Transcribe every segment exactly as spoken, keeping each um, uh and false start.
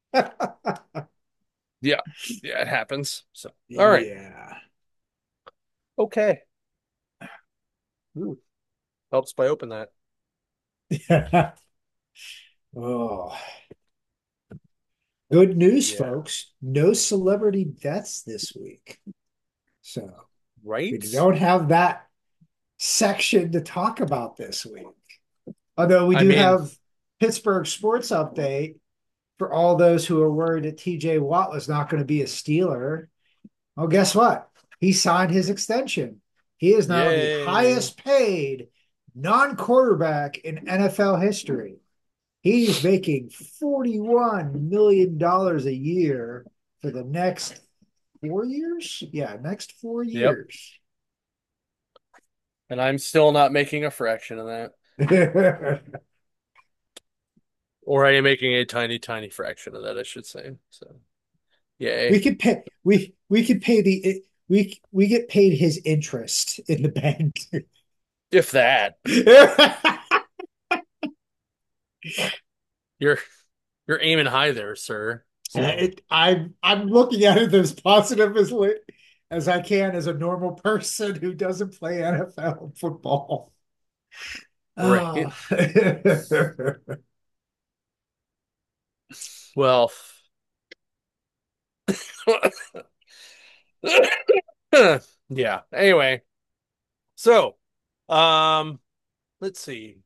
Yeah, yeah, it happens. So, all right, Yeah. okay. Ooh, helps by open that. Oh, good news, Yeah, folks. No celebrity deaths this week. So we right? don't have that section to talk about this week. Although we I do mean, have Pittsburgh sports update for all those who are worried that T J Watt was not going to be a Steeler. Well, guess what? He signed his extension. He is now the yay. highest paid non-quarterback in N F L history. He's making forty-one million dollars a year for the next four years. Yeah, next four Yep. years. And I'm still not making a fraction of that. Or I am making a tiny, tiny fraction of that, I should say. So, we yay. could pay we we could pay the we we get paid his interest in the bank. If that. You're you're aiming high there, sir. So, It, I'm I'm looking at it as positive as as I can as a normal person who doesn't play N F L football. right. Oh. Well, yeah. Anyway, so, um, let's see.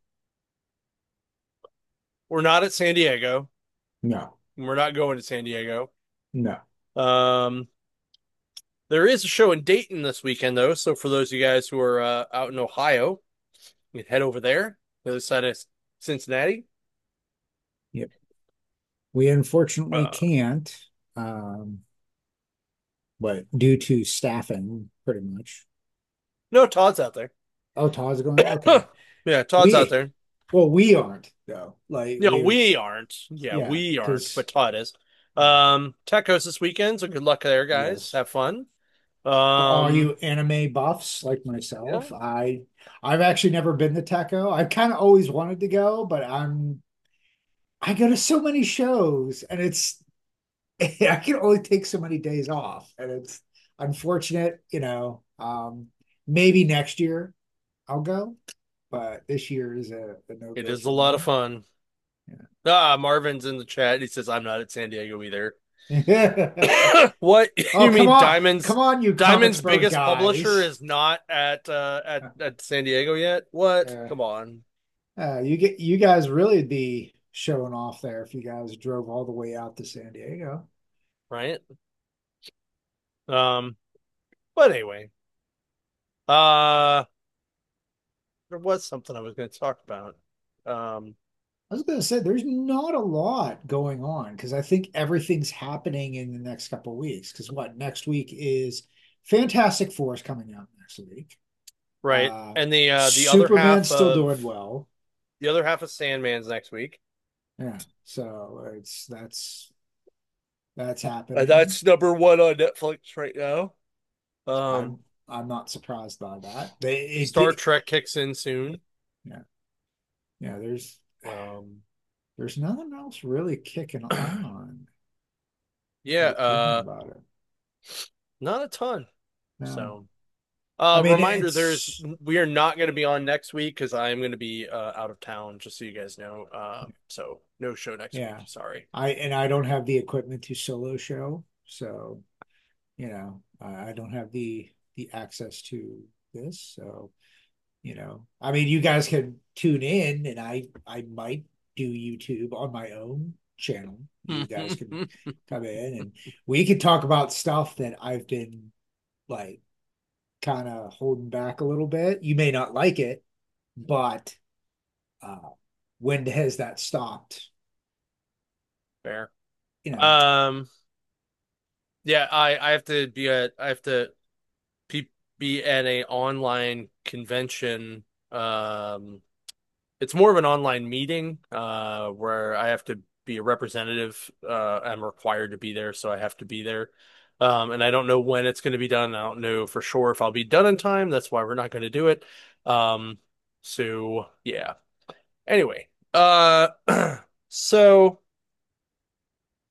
We're not at San Diego. No, We're not going to San Diego. no. Um, there is a show in Dayton this weekend, though. So for those of you guys who are uh, out in Ohio, you can head over there, the other side of Cincinnati. Yep. We unfortunately Uh, can't, um, but due to staffing, pretty much. no, Todd's out there. Oh, Todd's going. Okay. Yeah, Todd's out We, there. well, we aren't though. Like Yeah, we've, we aren't. Yeah, yeah, we aren't, because but Todd is. yeah, Um, Tecos this weekend, so good luck there, guys. yes. Have fun. For all Um, you anime buffs like yeah, myself, I I've actually never been to Techo. I've kind of always wanted to go, but I'm I go to so many shows and it's I can only take so many days off and it's unfortunate, you know. Um, maybe next year I'll go, but this year is a, a it no-go is a for lot of me. fun. Ah, Marvin's in the chat. He says I'm not at San Diego either. Yeah. What Oh, you come mean? on. Come Diamond's on, you Diamond's Comicsburg biggest publisher guys. is not at uh at at San Diego yet? What? Uh, Come on, Uh, you get you guys really be showing off there if you guys drove all the way out to San Diego. right? Um, but anyway, uh, there was something I was going to talk about. Um, I was going to say there's not a lot going on because I think everything's happening in the next couple of weeks. Because what next week is Fantastic Four is coming out next week. right, Uh, and the uh the other Superman's half still of doing well. the other half of Sandman's next week. Yeah, so it's that's that's Uh, happening. that's number one on Netflix right now. I'm Um, I'm not surprised by that. They it, Star it Trek kicks in soon. yeah yeah there's Um, there's nothing else really kicking on. yeah, Like thinking uh, about it. not a ton. No, So. I Uh, mean reminder, there's it's we are not going to be on next week because I am going to be uh, out of town, just so you guys know. Uh, so no show next week. yeah. Sorry. I and I don't have the equipment to solo show, so you know I I don't have the the access to this. So you know, I mean, you guys can tune in, and I I might do YouTube on my own channel. You guys can come in, and we could talk about stuff that I've been like kind of holding back a little bit. You may not like it, but uh, when has that stopped? Fair. You know, Um, yeah, I I have to be at I have to be, be at a online convention. Um, it's more of an online meeting uh, where I have to be a representative. Uh, I'm required to be there, so I have to be there. Um, and I don't know when it's going to be done. I don't know for sure if I'll be done in time. That's why we're not going to do it. Um, so yeah. Anyway, uh, so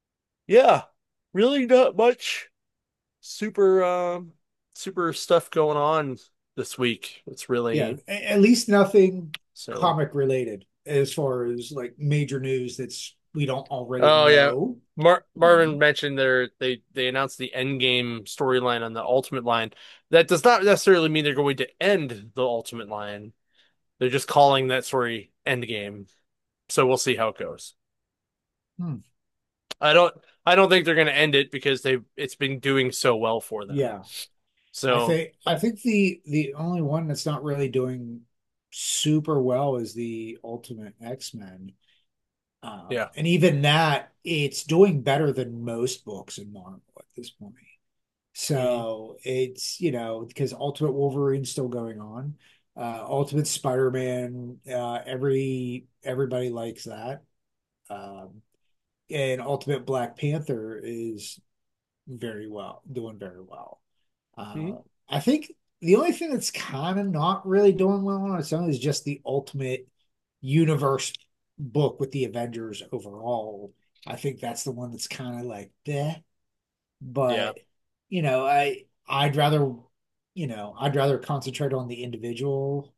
Yeah, really not much super um super stuff going on this week. It's Yeah, really a- at least nothing so. comic related as far as like major news that's we don't already Oh yeah, know. Mar You know? Marvin mentioned their they they announced the Endgame storyline on the Ultimate line. That does not necessarily mean they're going to end the Ultimate line. They're just calling that story Endgame. So we'll see how it goes. Hmm. I don't I don't think they're going to end it because they it's been doing so well for them. Yeah. I So think I think the the only one that's not really doing super well is the Ultimate X-Men. Um, yeah. and even that, it's doing better than most books in Marvel at this point. Hmm. So it's, you know, because Ultimate Wolverine's still going on. Uh, Ultimate Spider-Man, uh, every everybody likes that. Um, and Ultimate Black Panther is very well, doing very well. Hmm. Uh, I think the only thing that's kind of not really doing well on its own is just the Ultimate Universe book with the Avengers overall. I think that's the one that's kind of like eh. Yeah. But you know, I I'd rather you know I'd rather concentrate on the individual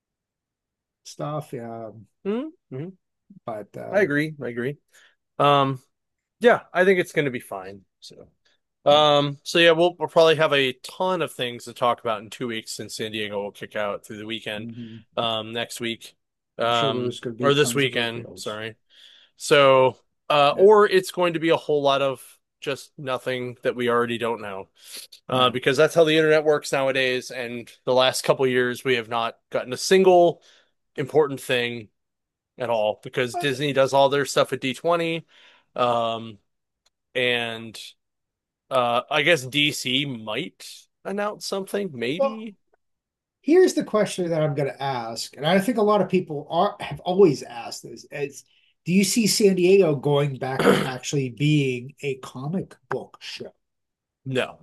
stuff. Um, Hmm. Hmm. but I uh, agree. I agree. Um yeah, I think it's going to be fine. So yeah, Um, so yeah, we'll we'll probably have a ton of things to talk about in two weeks since San Diego will kick out through the weekend, mhm. um, next week, I'm sure um, there's going to be or this tons of weekend, reveals. sorry. So, uh, Yeah, or it's going to be a whole lot of just nothing that we already don't know, uh, yeah. because that's how the internet works nowadays. And the last couple of years, we have not gotten a single important thing at all because But, Disney does all their stuff at D twenty, um, and Uh, I guess D C might announce something, well, maybe. here's the question that I'm going to ask, and I think a lot of people are have always asked this: is do you see San Diego going back to actually being a comic book show? No,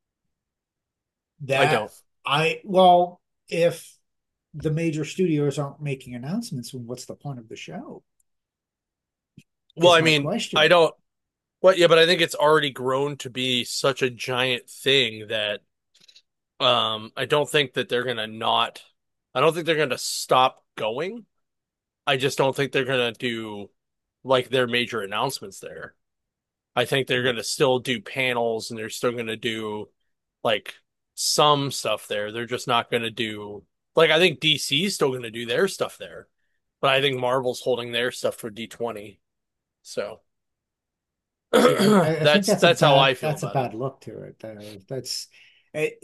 I That don't. I well, if the major studios aren't making announcements, then what's the point of the show? Well, Is I my mean, I question. don't. What? Yeah, but I think it's already grown to be such a giant thing that um, I don't think that they're gonna not. I don't think they're gonna stop going. I just don't think they're gonna do like their major announcements there. I think they're gonna still do panels and they're still gonna do like some stuff there. They're just not gonna do like I think D C is still gonna do their stuff there, but I think Marvel's holding their stuff for D twenty. So See, I, I think that's that's a that's how I bad feel that's a about it. bad look to it. Uh, that's it,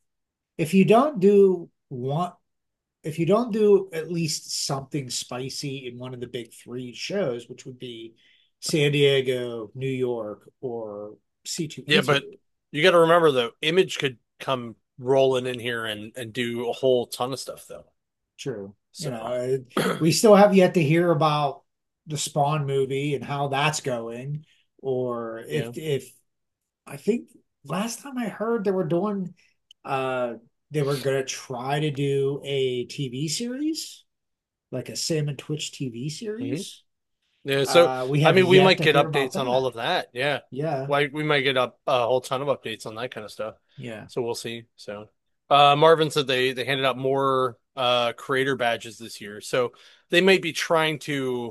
if you don't do one if you don't do at least something spicy in one of the big three shows, which would be San Diego, New York, or Yeah, but C two E two. you got to remember though, Image could come rolling in here and and do a whole ton of stuff though. True. You know, So uh, we still have yet to hear about the Spawn movie and how that's going, or yeah. if if I think last time I heard they were doing uh they were gonna try to do a T V series, like a Sam and Twitch T V Hmm. series. Yeah, so Uh, we I have mean, we yet might to get hear about updates on all that. of that. Yeah, Yeah, like we might get up a whole ton of updates on that kind of stuff. yeah. So we'll see. So, uh, Marvin said they they handed out more uh creator badges this year, so they might be trying to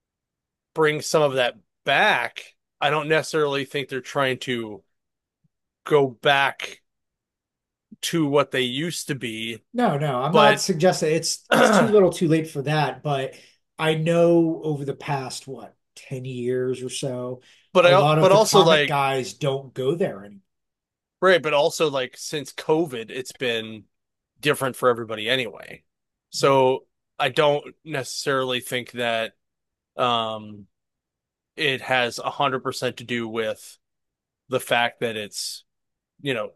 bring some of that back. I don't necessarily think they're trying to go back to what they used to be, No, no, I'm not but suggesting it's it's too but little too late for that, but I know over the past what ten years or so, a I lot of but the also comic like guys don't go there anymore. right, but also like since COVID, it's been different for everybody anyway. So I don't necessarily think that um it has a hundred percent to do with the fact that it's, you know,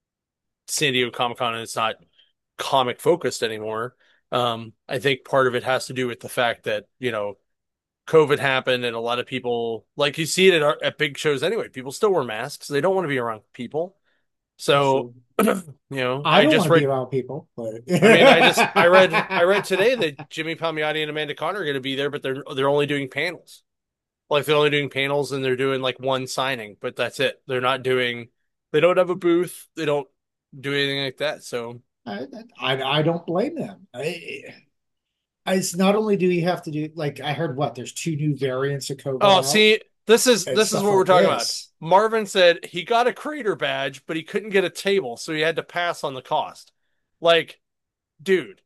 San Diego Comic Con and it's not comic focused anymore. Um, I think part of it has to do with the fact that, you know, COVID happened and a lot of people, like you see it at, at big shows anyway, people still wear masks. They don't want to be around people. That's So, true. you know, I I don't want just to be read, around people, but I mean, I just, I read, I read today that Jimmy Palmiotti and Amanda Conner are going to be there, but they're, they're only doing panels. Like they're only doing panels and they're doing like one signing, but that's it. They're not doing, they don't have a booth. They don't do anything like that. So, I, I I don't blame them. I, it's not only do you have to do like I heard what there's two new variants of oh, Cobalt out see, this is and this is stuff what we're like talking about. this. Marvin said he got a creator badge, but he couldn't get a table, so he had to pass on the cost. Like, dude,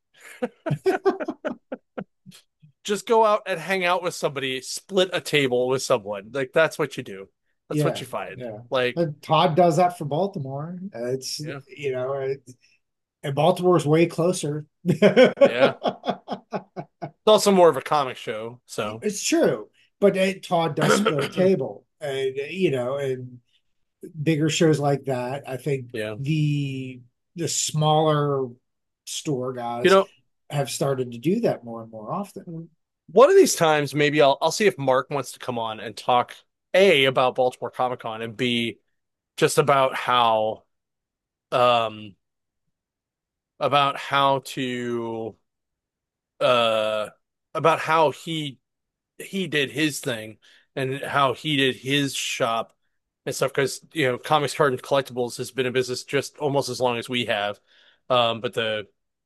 just go out and hang out with somebody, split a table with someone. Like that's what you do. That's what Yeah, you find. yeah. Like, And Todd does that for Baltimore. Uh, it's yeah, you know, it, and Baltimore's way closer. yeah. It's also more of a comic show, so It's true, but uh, Todd does split a table, and you know, and bigger shows like that. I think yeah. the the smaller store You guys know, have started to do that more and more often. one of these times, maybe I'll I'll see if Mark wants to come on and talk A about Baltimore Comic Con and B just about how um about how to uh about how he he did his thing and how he did his shop and stuff because you know Comics Card and Collectibles has been in business just almost as long as we have. Um, but the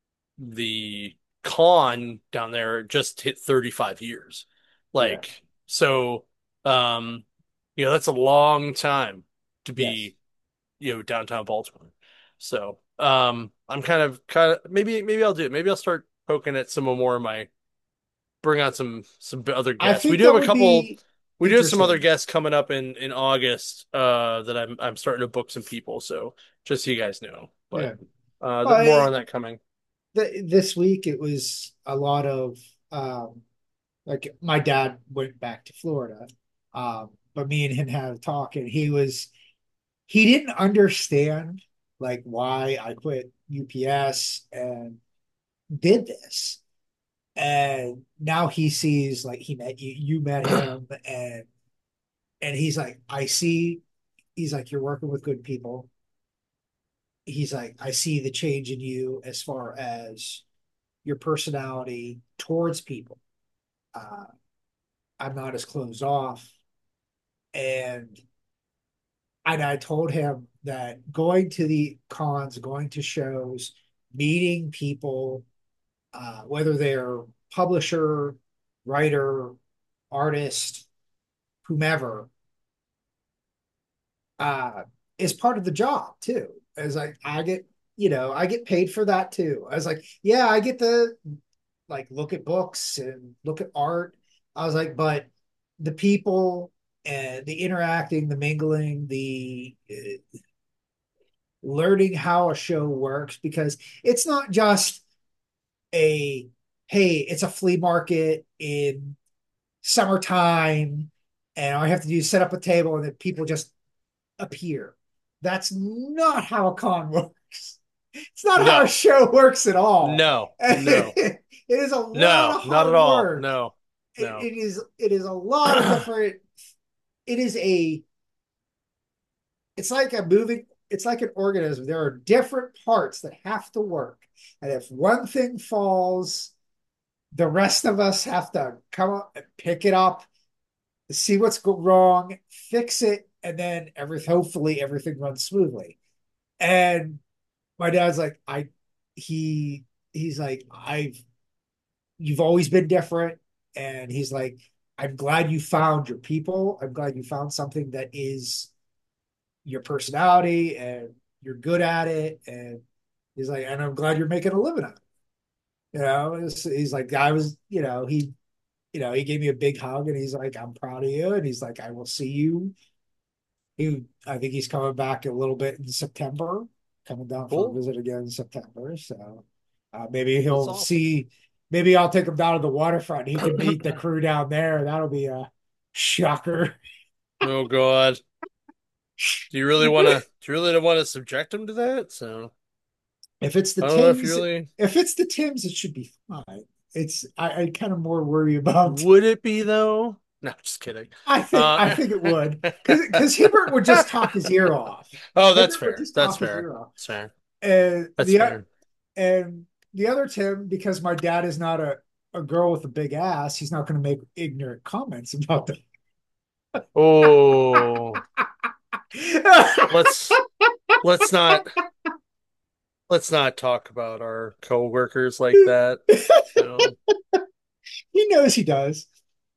the con down there just hit thirty-five years. Yeah. Like, so, um, you know, that's a long time to Yes. be, you know, downtown Baltimore. So, um, I'm kind of, kind of, maybe, maybe I'll do it. Maybe I'll start poking at some more of my, bring on some, some other I guests. We think do have that a would couple, be we do have some other interesting. guests coming up in, in August, uh, that I'm, I'm starting to book some people. So just so you guys know, but, Yeah. uh, Well, more I, on that coming. th this week it was a lot of um, like my dad went back to Florida, um, but me and him had a talk, and he was he didn't understand like why I quit U P S and did this. And now he sees like he met you, you met him, and and he's like, I see, he's like, you're working with good people. He's like, I see the change in you as far as your personality towards people. Uh, I'm not as closed off. And and I told him that going to the cons, going to shows, meeting people, uh, whether they're publisher, writer, artist, whomever, uh, is part of the job too. As like I get, you know, I get paid for that too. I was like, yeah, I get to like look at books and look at art. I was like, but the people and the interacting, the mingling, the uh, learning how a show works because it's not just a hey, it's a flea market in summertime and all I have to do is set up a table and then people just appear. That's not how a con works. It's not how a No. show works at all. No, no, It is a lot no, of not at hard all. work. No, It, no. it is it is a lot of different. It is a. It's like a moving. It's like an organism. There are different parts that have to work, and if one thing falls, the rest of us have to come up and pick it up, see what's go wrong, fix it, and then every hopefully everything runs smoothly. And my dad's like, I he he's like, I've you've always been different. And he's like, I'm glad you found your people. I'm glad you found something that is your personality and you're good at it. And he's like, and I'm glad you're making a living at it. You know, he's like, I was, you know, he, you know, he gave me a big hug and he's like, I'm proud of you. And he's like, I will see you. He, I think he's coming back a little bit in September, coming down for a Cool. visit again in September. So uh, maybe That's he'll awesome. see. Maybe I'll take him down to the waterfront. He can meet the crew down there. That'll be a shocker. Oh God. Do you really want to, do you really want to subject him to that? So If it's the I don't know if you Tims, really if it's the Tims, it should be fine. It's I, I kind of more worry about. would it be though? No, just kidding. I think I Uh, think it would because because Hibbert would just talk his ear off. oh, that's Hibbert would fair. just That's talk his fair. ear off. That's fair. And That's the fair. and the other Tim, because my dad is not a, a girl with a big ass, he's not going to make ignorant comments about them. Oh, let's let's not let's not talk about our coworkers like that. So, He knows he does.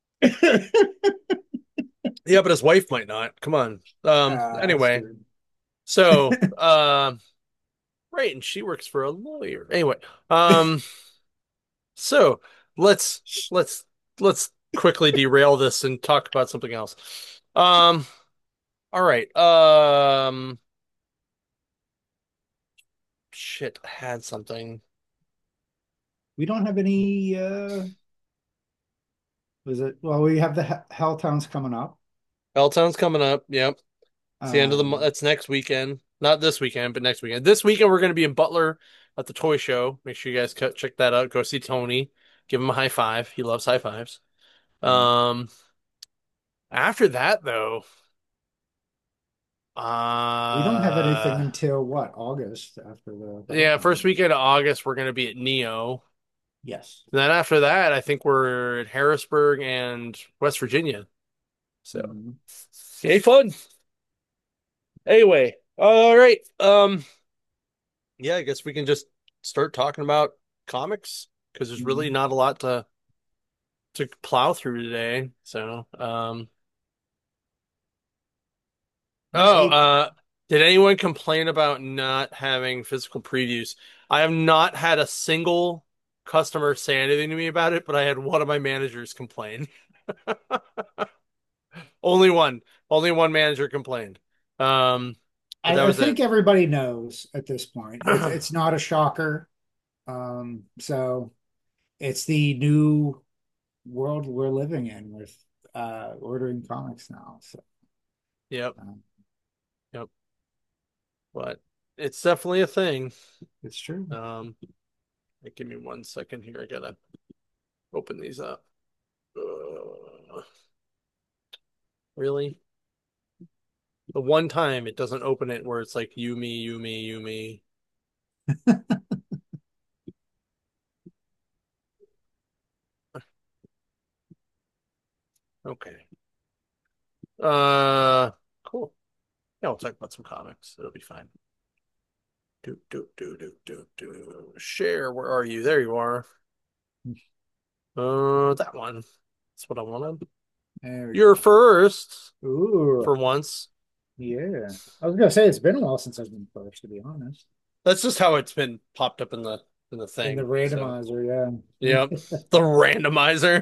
yeah, but his wife might not. Come on. Um, Uh, that's anyway, true. so um, right, and she works for a lawyer. Anyway, um, so let's let's let's quickly derail this and talk about something else. Um, all right. Um, shit, I had something. We don't have any uh was it well we have the He- Helltowns coming up. Helltown's coming up. Yep. It's the end of the month. Um That's next weekend. Not this weekend, but next weekend. This weekend we're going to be in Butler at the toy show. Make sure you guys co- check that out. Go see Tony. Give him a high five. He loves high fives. Um, after that though, we don't have anything uh, until what, August after the yeah, first Helltowns. weekend of August we're going to be at Neo. Yes. Then after that, I think we're at Harrisburg and West Virginia. So, Mhm. yay, fun. Anyway, all right. Um, yeah, I guess we can just start talking about comics because there's really Mhm. not a lot to to plow through today. So, um, Yeah, oh, it, uh, did anyone complain about not having physical previews? I have not had a single customer say anything to me about it, but I had one of my managers complain. Only one, only one manager complained. Um, but that I, I was think it. everybody knows at this point. It's it's not a shocker. Um, so it's the new world we're living in with uh ordering comics now. So Yep, um, yep. But it's definitely a thing. it's true. Um, hey, give me one second here. I gotta open these up. Uh, really? The one time it doesn't open it where it's like you, me, you, me, you, me. Okay. Uh, cool. Yeah, we'll talk about some comics. It'll be fine. Do, do, do, do, do, do. Share, where are you? There you are. Uh, that one. That's what I wanted. There we You're go. first Ooh, for once. yeah. I was gonna say it's been a while since I've been first, to be honest. That's just how it's been popped up in the in the In the thing. So, randomizer, yeah. yep. The randomizer.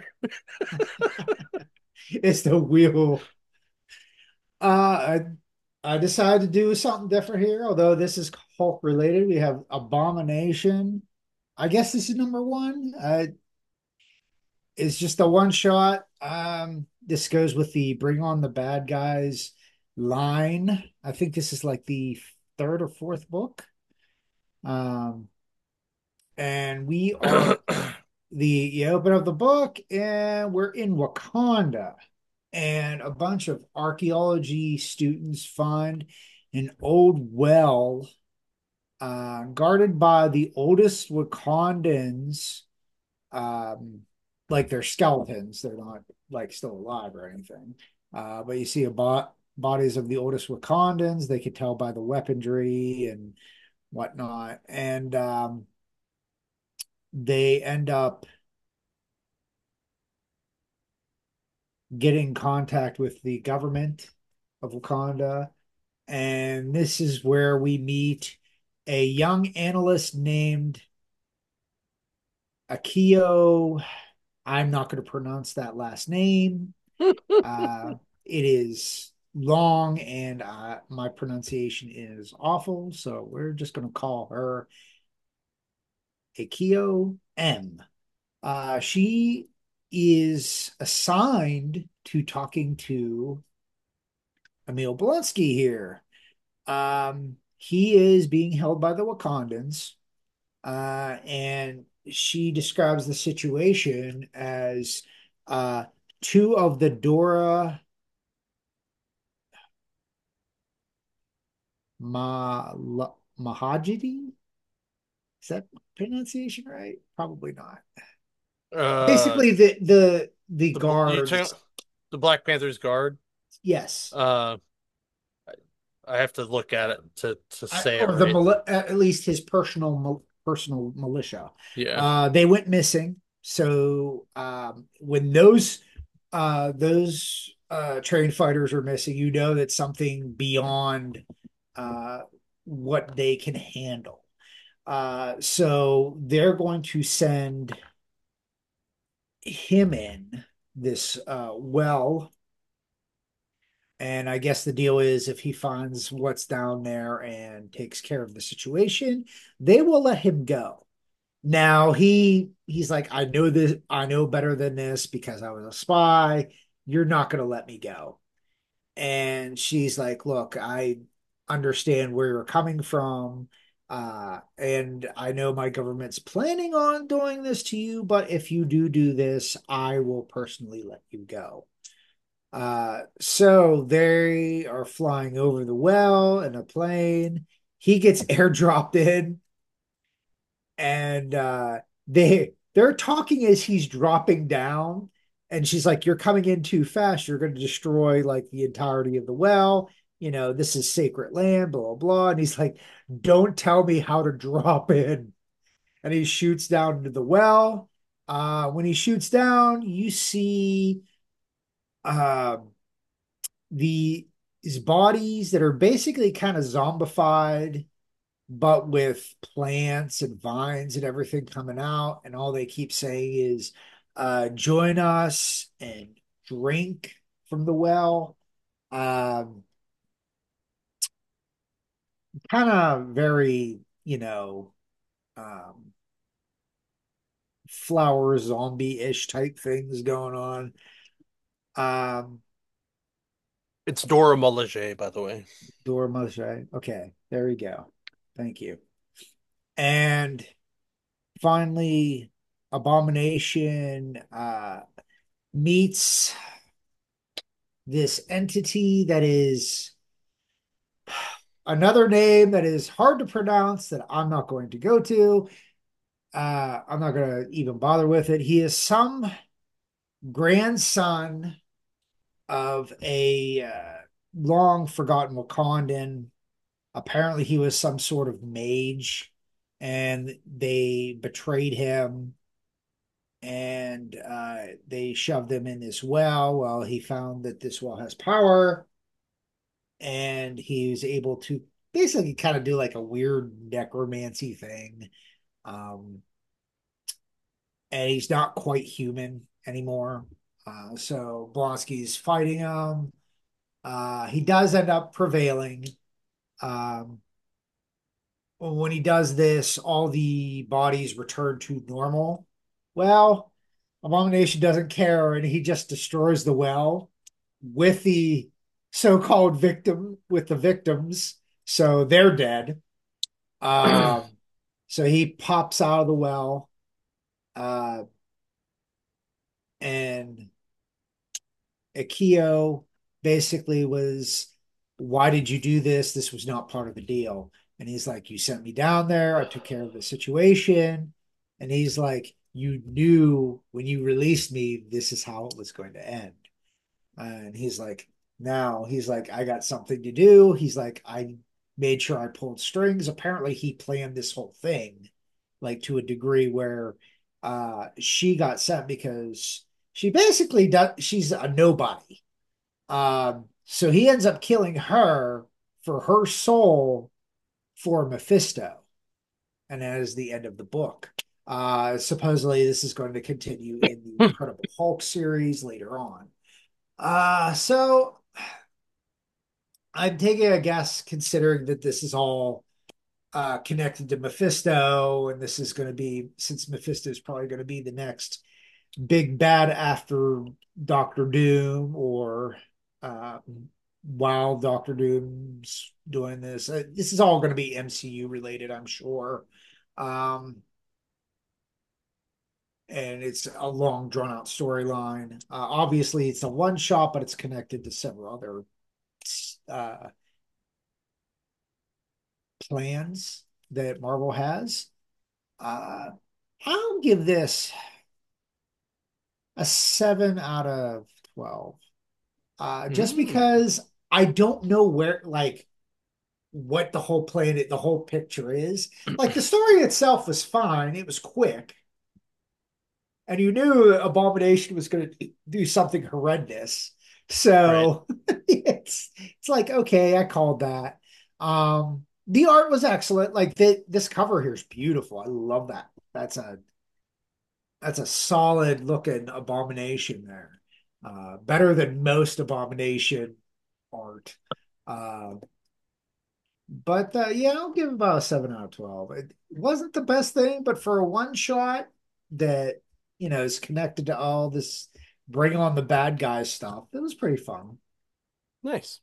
It's the wheel. Uh, I I decided to do something different here, although this is Hulk related. We have Abomination. I guess this is number one. Uh, it's just a one shot. Um, this goes with the Bring On the Bad Guys line. I think this is like the third or fourth book. Um, and we are the you open up the book and we're in Wakanda, and a bunch of archaeology students find an old well uh, guarded by the oldest Wakandans. Um, like they're skeletons, they're not like still alive or anything. Uh, but you see a bo bodies of the oldest Wakandans. They could tell by the weaponry and whatnot, and um, they end up get in contact with the government of Wakanda. And this is where we meet a young analyst named Akio. I'm not going to pronounce that last name. Uh, it is long and uh, my pronunciation is awful. So we're just going to call her Akio M. Uh, she is assigned to talking to Emil Blonsky here. Um, he is being held by the Wakandans, uh, and she describes the situation as uh, two of the Dora Ma Mahajidi. Is that pronunciation right? Probably not. uh, Basically, the the the the you guards. the Black Panther's guard. Yes. Uh, I have to look at it to to I, say it or the right. mili- at least his personal personal militia. Yeah. Uh, they went missing. So um, when those uh, those uh, trained fighters are missing, you know that something beyond uh, what they can handle. Uh, so they're going to send him in this uh, well. And I guess the deal is if he finds what's down there and takes care of the situation, they will let him go. Now he he's like, I know this, I know better than this because I was a spy. You're not going to let me go. And she's like, look, I understand where you're coming from. Uh, and I know my government's planning on doing this to you, but if you do do this, I will personally let you go. Uh, so they are flying over the well in a plane. He gets airdropped in, and uh, they they're talking as he's dropping down, and she's like, "You're coming in too fast. You're going to destroy like the entirety of the well. You know, this is sacred land, blah blah blah." And he's like, "Don't tell me how to drop in." And he shoots down into the well. Uh, when he shoots down, you see uh, the these bodies that are basically kind of zombified, but with plants and vines and everything coming out. And all they keep saying is, uh, join us and drink from the well. Um, Kind of very, you know, um, flower zombie-ish type things going on. Um, It's Dora Milaje, by the way. Dora Moshe. Okay, there we go. Thank you. And finally, Abomination uh, meets this entity that is another name that is hard to pronounce that I'm not going to go to. Uh, I'm not going to even bother with it. He is some grandson of a uh, long forgotten Wakandan. Apparently, he was some sort of mage, and they betrayed him, and uh, they shoved him in this well. Well, he found that this well has power, and he was able to basically kind of do like a weird necromancy thing. Um, and he's not quite human anymore. Uh, so Blonsky's fighting him. Uh, he does end up prevailing. Um, when he does this, all the bodies return to normal. Well, Abomination doesn't care, and he just destroys the well with the so-called victim with the victims, so they're dead. Um, so he pops out of the well, uh, and Akio basically was, "Why did you do this? This was not part of the deal." And he's like, "You sent me down there. I took care of the situation." And he's like, "You knew when you released me, this is how it was going to end." And he's like, now he's like, I got something to do. He's like, I made sure I pulled strings. Apparently, he planned this whole thing, like to a degree where uh she got sent because she basically does, she's a nobody. Um, so he ends up killing her for her soul for Mephisto. And that is the end of the book. Uh, supposedly, this is going to continue in the Incredible Hulk series later on. Uh, so I'm taking a guess, considering that this is all uh, connected to Mephisto, and this is going to be, since Mephisto is probably going to be the next big bad after Doctor Doom, or uh, while Doctor Doom's doing this. Uh, this is all going to be M C U related, I'm sure. Um, and it's a long, drawn out storyline. Uh, obviously, it's a one shot, but it's connected to several other uh, plans that Marvel has. Uh, I'll give this a seven out of twelve. Uh, just Mm. because I don't know where, like, what the whole planet, the whole picture is. Like, the story itself was fine. It was quick, and you knew Abomination was going to do something horrendous. Right. So it's it's like, okay, I called that. Um, the art was excellent. Like the, this cover here is beautiful. I love that. That's a that's a solid looking Abomination there. Uh, better than most Abomination art. Uh, but uh, yeah, I'll give it about a seven out of twelve. It wasn't the best thing, but for a one shot that, you know, is connected to all this bring on the bad guys stuff, it was pretty fun. Nice.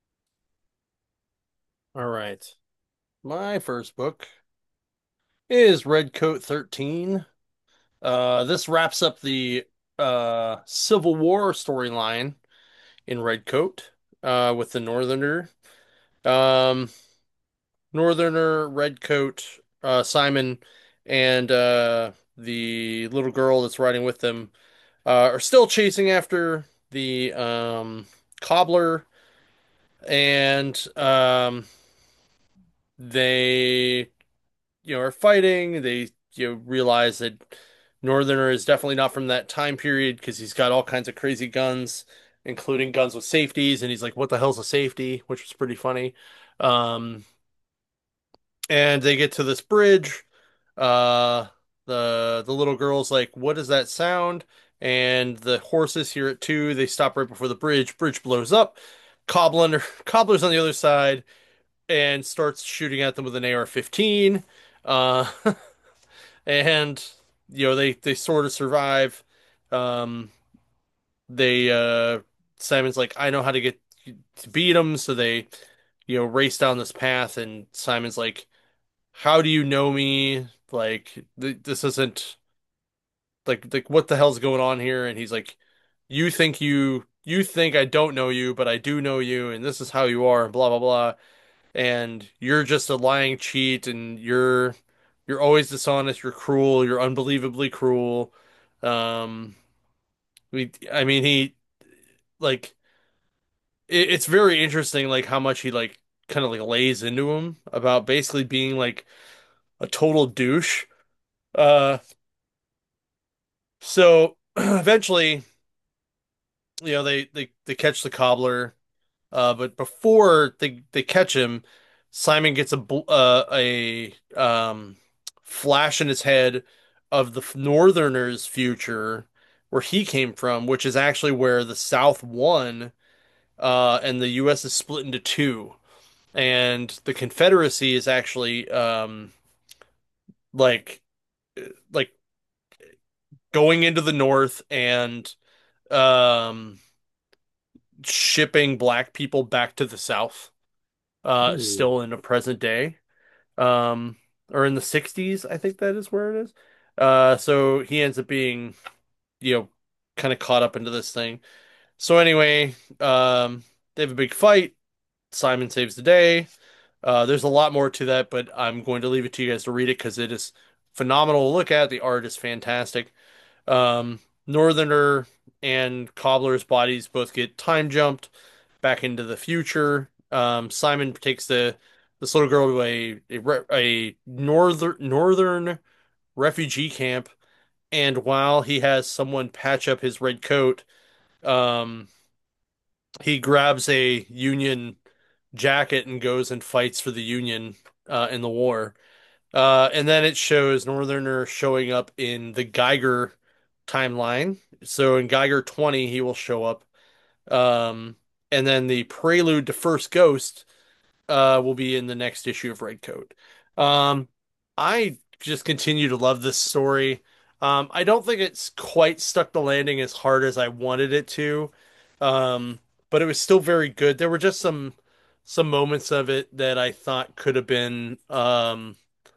All right. My first book is Red Coat thirteen. Uh, this wraps up the uh, Civil War storyline in Red Coat uh, with the Northerner. Um, Northerner, Redcoat, uh, Simon, and uh, the little girl that's riding with them uh, are still chasing after the um, cobbler, and um, they, you know, are fighting. They, you know, realize that Northerner is definitely not from that time period because he's got all kinds of crazy guns, including guns with safeties, and he's like, "What the hell's a safety?" Which was pretty funny. Um, and they get to this bridge. Uh, the the little girl's like, "What does that sound?" And the horses hear it too. They stop right before the bridge. Bridge blows up. Cobbler Cobbler's on the other side and starts shooting at them with an A R fifteen. Uh, and you know they they sort of survive. Um, they uh, Simon's like, "I know how to get to beat them," so they you know race down this path, and Simon's like, how do you know me? Like th this isn't like like what the hell's going on here? And he's like, you think you you think I don't know you, but I do know you, and this is how you are, and blah blah blah. And you're just a lying cheat, and you're you're always dishonest. You're cruel. You're unbelievably cruel. Um, we, I mean, he like it, it's very interesting, like how much he like kind of like lays into him about basically being like a total douche. Uh, So eventually, you know, they they they catch the cobbler, uh, but before they they catch him, Simon gets a bl- uh, a um flash in his head of the Northerners' future, where he came from, which is actually where the South won, uh, and the U S is split into two, and the Confederacy is actually um like like going into the North and um shipping black people back to the South, uh, Ooh. still in the present day, um, or in the sixties, I think that is where it is. Uh, so he ends up being, you know, kind of caught up into this thing. So anyway, um, they have a big fight. Simon saves the day. Uh, there's a lot more to that, but I'm going to leave it to you guys to read it because it is phenomenal to look at. The art is fantastic. Um, Northerner and Cobbler's bodies both get time jumped back into the future. Um, Simon takes the this little girl to a a, a northern northern refugee camp, and while he has someone patch up his red coat, um, he grabs a Union jacket and goes and fights for the Union uh, in the war. Uh, and then it shows Northerner showing up in the Geiger timeline. So in Geiger twenty, he will show up. Um, and then the prelude to First Ghost uh, will be in the next issue of Redcoat. Um, I just continue to love this story. Um, I don't think it's quite stuck the landing as hard as I wanted it to, um, but it was still very good. There were just some some moments of it that I thought could have been um,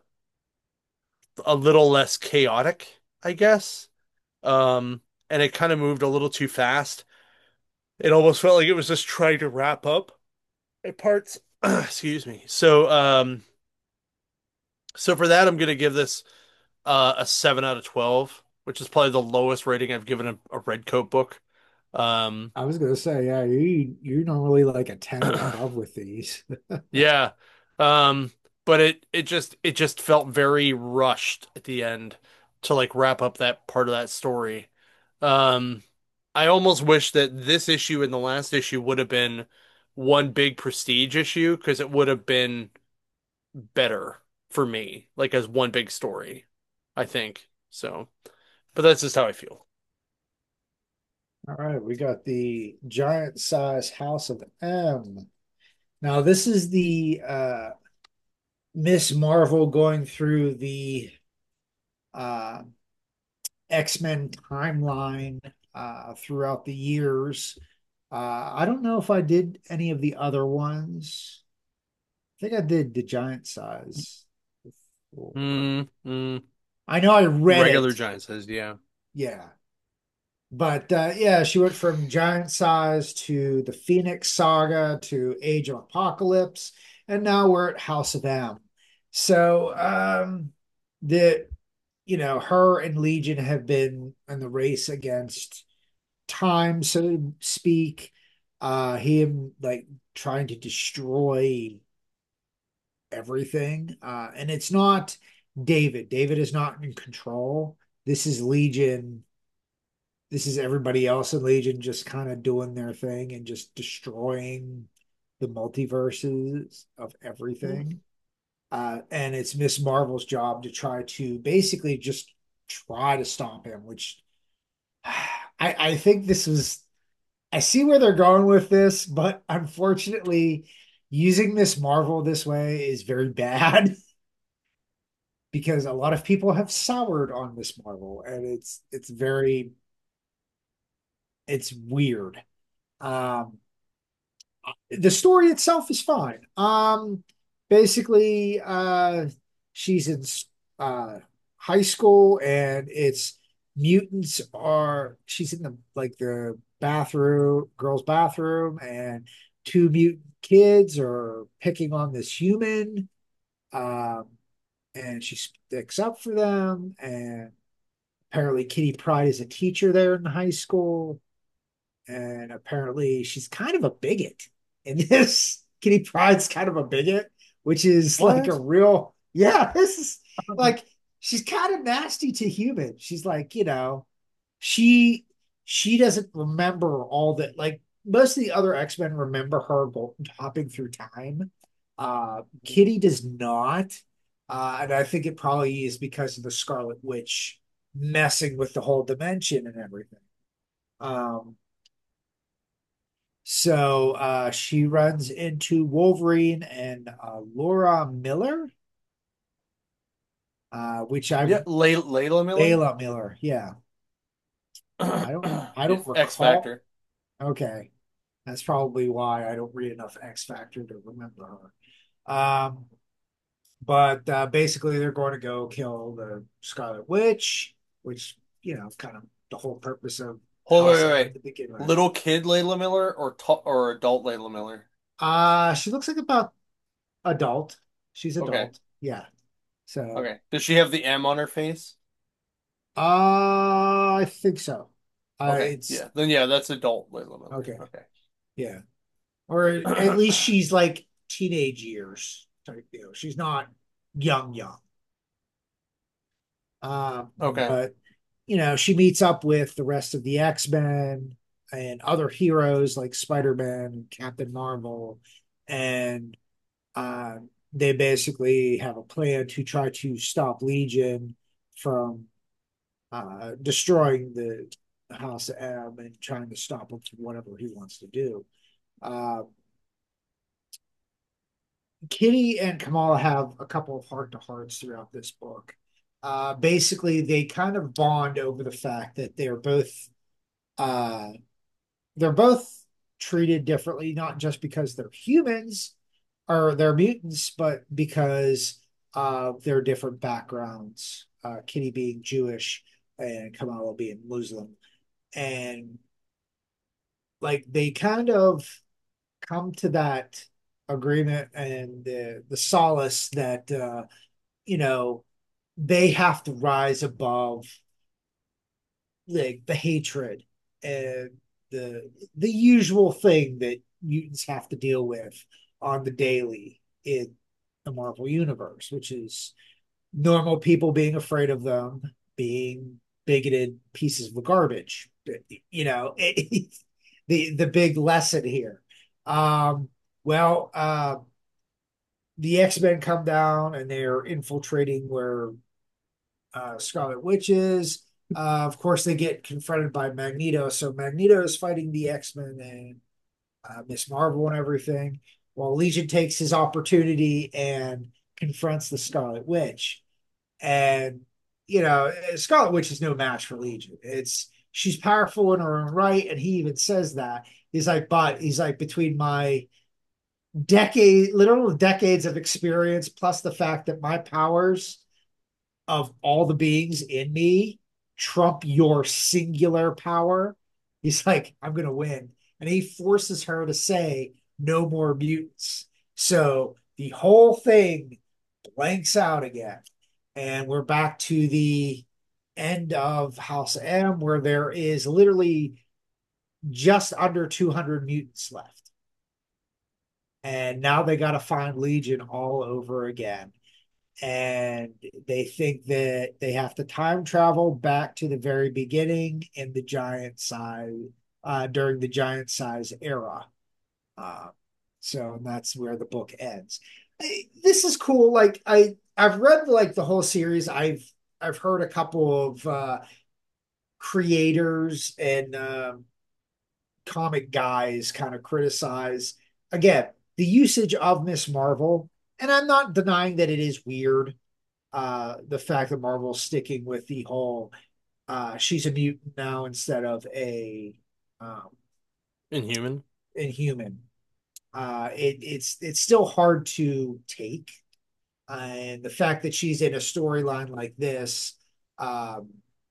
a little less chaotic, I guess. Um, and it kind of moved a little too fast. It almost felt like it was just trying to wrap up at parts. Excuse me. So, um, so for that, I'm gonna give this uh, a seven out of twelve, which is probably the lowest rating I've given a, a Red Coat book. Um, I was gonna say, yeah, you you're normally like a ten or above with these. yeah. Um, but it it just it just felt very rushed at the end to like wrap up that part of that story. Um, I almost wish that this issue and the last issue would have been one big prestige issue because it would have been better for me, like as one big story, I think. So, but that's just how I feel. All right, we got the giant size House of M. Now this is the uh Miss Marvel going through the uh X-Men timeline uh throughout the years. Uh I don't know if I did any of the other ones. I think I did the giant size before. Mm, mm, I know I read regular it. giant says, yeah. Yeah. But uh, yeah, she went from Giant Size to the Phoenix Saga to Age of Apocalypse, and now we're at House of M. So um, the you know her and Legion have been in the race against time, so to speak. Uh, him like trying to destroy everything, uh, and it's not David. David is not in control. This is Legion, this is everybody else in Legion just kind of doing their thing and just destroying the multiverses of everything. Uh, and it's Miss Marvel's job to try to basically just try to stop him, which I, I think this was, I see where they're going with this, but unfortunately, using Miss Marvel this way is very bad because a lot of people have soured on Miss Marvel, and it's it's very it's weird. Um, the story itself is fine. Um, basically, uh, she's in uh high school, and it's mutants are. She's in the like the bathroom, girls' bathroom, and two mutant kids are picking on this human. Um, and she sticks up for them. And apparently, Kitty Pryde is a teacher there in high school, and apparently she's kind of a bigot in this. Kitty Pryde's kind of a bigot, which is like a What? real, yeah, this is like she's kind of nasty to humans. She's like, you know, she she doesn't remember all that, like most of the other X-Men remember her go- hopping through time. Uh Kitty does not. Uh, and I think it probably is because of the Scarlet Witch messing with the whole dimension and everything. Um, so uh, she runs into Wolverine and uh, Laura Miller, uh, which I Yeah, Lay Layla Miller? Layla Miller. Yeah, I don't I don't It's X recall. Factor. Okay, that's probably why I don't read enough X Factor to remember her. Um, but uh, basically, they're going to go kill the Scarlet Witch, which you know, kind of the whole purpose of Hold wait, House wait, M wait. to begin with. Little kid Layla Miller or to or adult Layla Miller? Uh, she looks like about adult. She's Okay. adult. Yeah. So Okay. Does she have the M on her face? Uh, I think so. Uh, Okay. it's Yeah. Then yeah, that's adult Layla Miller. okay. Okay. Yeah. Or at least she's like teenage years type deal. She's not young, young. Uh, Okay. but you know, she meets up with the rest of the X-Men and other heroes like Spider-Man and Captain Marvel, and uh, they basically have a plan to try to stop Legion from uh, destroying the House of M and trying to stop him from whatever he wants to do. Uh, Kitty and Kamala have a couple of heart to hearts throughout this book. Uh, basically, they kind of bond over the fact that they're both uh, they're both treated differently, not just because they're humans or they're mutants, but because of their different backgrounds. Uh, Kitty being Jewish and Kamala being Muslim, and like they kind of come to that agreement and the the solace that uh, you know they have to rise above like the hatred and the the usual thing that mutants have to deal with on the daily in the Marvel universe, which is normal people being afraid of them, being bigoted pieces of garbage. You know, it, the the big lesson here. Um, well, uh, the X Men come down and they're infiltrating where uh, Scarlet Witch is. Uh, of course, they get confronted by Magneto. So Magneto is fighting the X Men and uh, Miss Marvel and everything. While Legion takes his opportunity and confronts the Scarlet Witch. And, you know, Scarlet Witch is no match for Legion. It's she's powerful in her own right. And he even says that. He's like, but he's like, between my decade, literal decades of experience, plus the fact that my powers of all the beings in me trump your singular power. He's like, I'm going to win. And he forces her to say, no more mutants. So the whole thing blanks out again. And we're back to the end of House M, where there is literally just under two hundred mutants left. And now they got to find Legion all over again. And they think that they have to time travel back to the very beginning in the giant size uh, during the giant size era. Uh, so that's where the book ends. I, this is cool. Like I, I've read like the whole series. I've I've heard a couple of uh, creators and um, comic guys kind of criticize again the usage of Miss Marvel, and I'm not denying that it is weird. Uh, the fact that Marvel's sticking with the whole uh, she's a mutant now instead of a um, Inhuman. inhuman. Uh, it, it's it's still hard to take, uh, and the fact that she's in a storyline like this, um,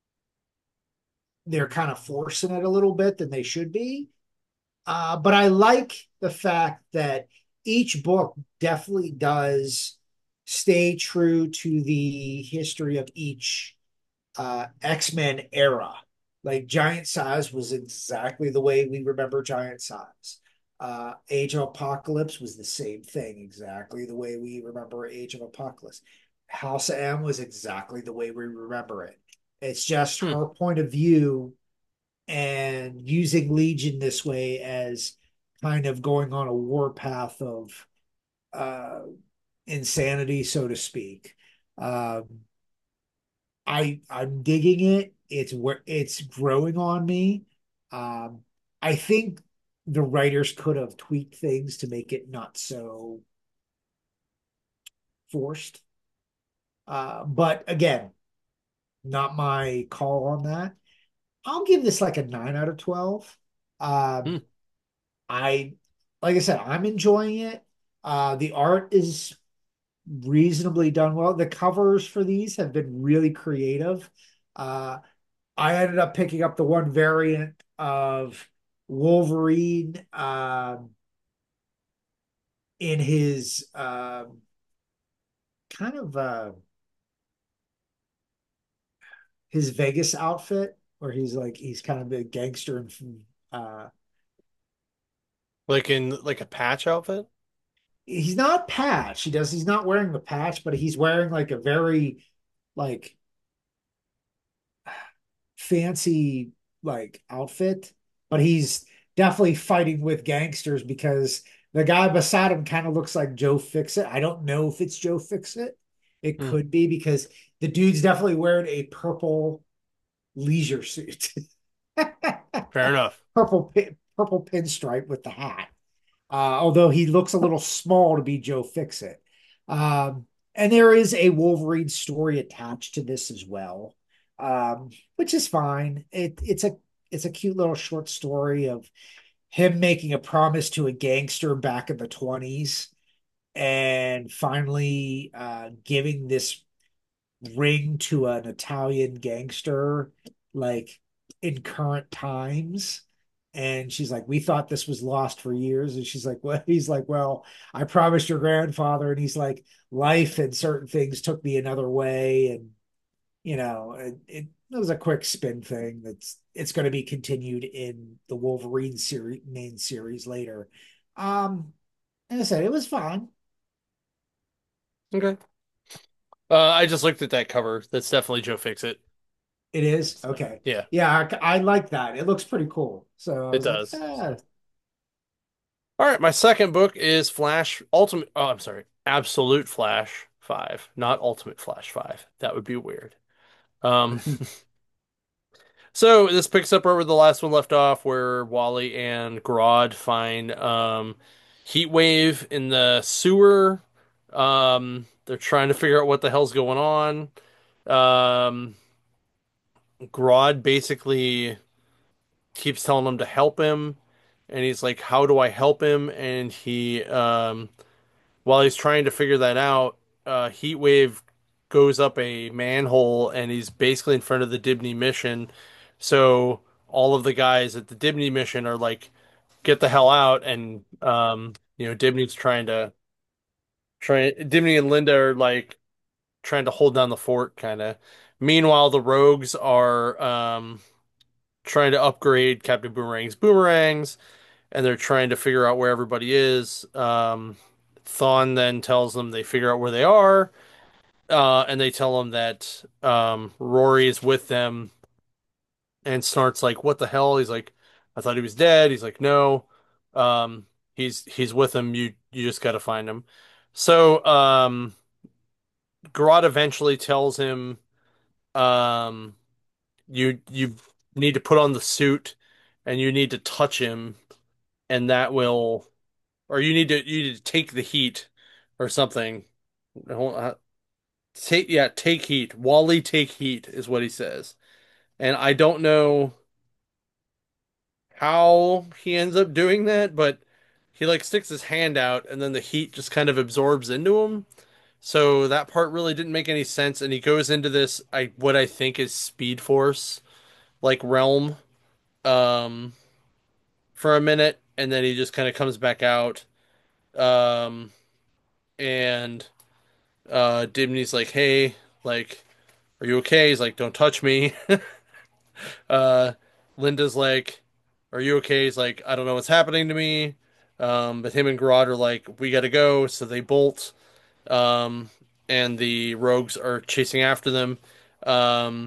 they're kind of forcing it a little bit than they should be. Uh, but I like the fact that each book definitely does stay true to the history of each uh, X-Men era. Like Giant Size was exactly the way we remember Giant Size. Uh, Age of Apocalypse was the same thing, exactly the way we remember Age of Apocalypse. House of M was exactly the way we remember it. It's just Hmm. her point of view and using Legion this way as kind of going on a war path of uh, insanity, so to speak. Um, I I'm digging it. It's where it's growing on me. Um, I think the writers could have tweaked things to make it not so forced. Uh, but again, not my call on that. I'll give this like a nine out of twelve. Um, Hmm. I, like I said, I'm enjoying it. Uh, the art is reasonably done well. The covers for these have been really creative. Uh, I ended up picking up the one variant of Wolverine um, in his um, kind of uh, his Vegas outfit, where he's like he's kind of a gangster and uh, Like in like a patch outfit? he's not patch. He does. He's not wearing the patch, but he's wearing like a very like fancy like outfit. But he's definitely fighting with gangsters because the guy beside him kind of looks like Joe Fixit. I don't know if it's Joe Fixit. It Hmm. could be because the dude's definitely wearing a purple leisure suit, Fair enough. purple purple pinstripe with the hat. Uh, although he looks a little small to be Joe Fixit. Um, and there is a Wolverine story attached to this as well, um, which is fine. It, it's a it's a cute little short story of him making a promise to a gangster back in the twenties and finally uh, giving this ring to an Italian gangster, like in current times. And she's like, we thought this was lost for years. And she's like, well, he's like, well, I promised your grandfather. And he's like, life and certain things took me another way. And you know, it, it was a quick spin thing. That's it's going to be continued in the Wolverine series main series later. Um, and I said it was fine. Okay. Uh, I just looked at that cover. That's definitely Joe Fixit. It is So, okay. yeah, Yeah, I, I like that. It looks pretty cool. So I it was like, does. ah, All right, my second book is Flash Ultimate. Oh, I'm sorry, Absolute Flash five, not Ultimate Flash five. That would be weird. Um, so this picks up right where the last one left off, where Wally and Grodd find um, Heat Wave in the sewer. Um, they're trying to figure out what the hell's going on. Um, Grodd basically keeps telling them to help him, and he's like, "How do I help him?" And he, um, while he's trying to figure that out, uh, Heatwave goes up a manhole, and he's basically in front of the Dibney mission. So all of the guys at the Dibney mission are like, "Get the hell out!" And um, you know, Dibney's trying to try. Dibney and Linda are like trying to hold down the fort, kind of. Meanwhile, the rogues are um, trying to upgrade Captain Boomerang's boomerangs, and they're trying to figure out where everybody is. Um, Thawne then tells them they figure out where they are, uh, and they tell him that um, Rory is with them. And Snart's like, "What the hell?" He's like, "I thought he was dead." He's like, "No, um, he's he's with him. You you just got to find him." So um, Grodd eventually tells him, um, "You you need to put on the suit, and you need to touch him, and that will." Or you need to you need to take the heat or something. Hold on. Take yeah, take heat. Wally take heat is what he says. And I don't know how he ends up doing that, but he like sticks his hand out and then the heat just kind of absorbs into him. So that part really didn't make any sense and he goes into this I what I think is Speed Force like realm um for a minute and then he just kind of comes back out um and uh Dibney's like, "Hey, like are you okay?" He's like, "Don't touch me." uh, Linda's like, "Are you okay?" He's like, "I don't know what's happening to me." Um, but him and Grodd are like, "We gotta go." So they bolt. Um, and the rogues are chasing after them. Um,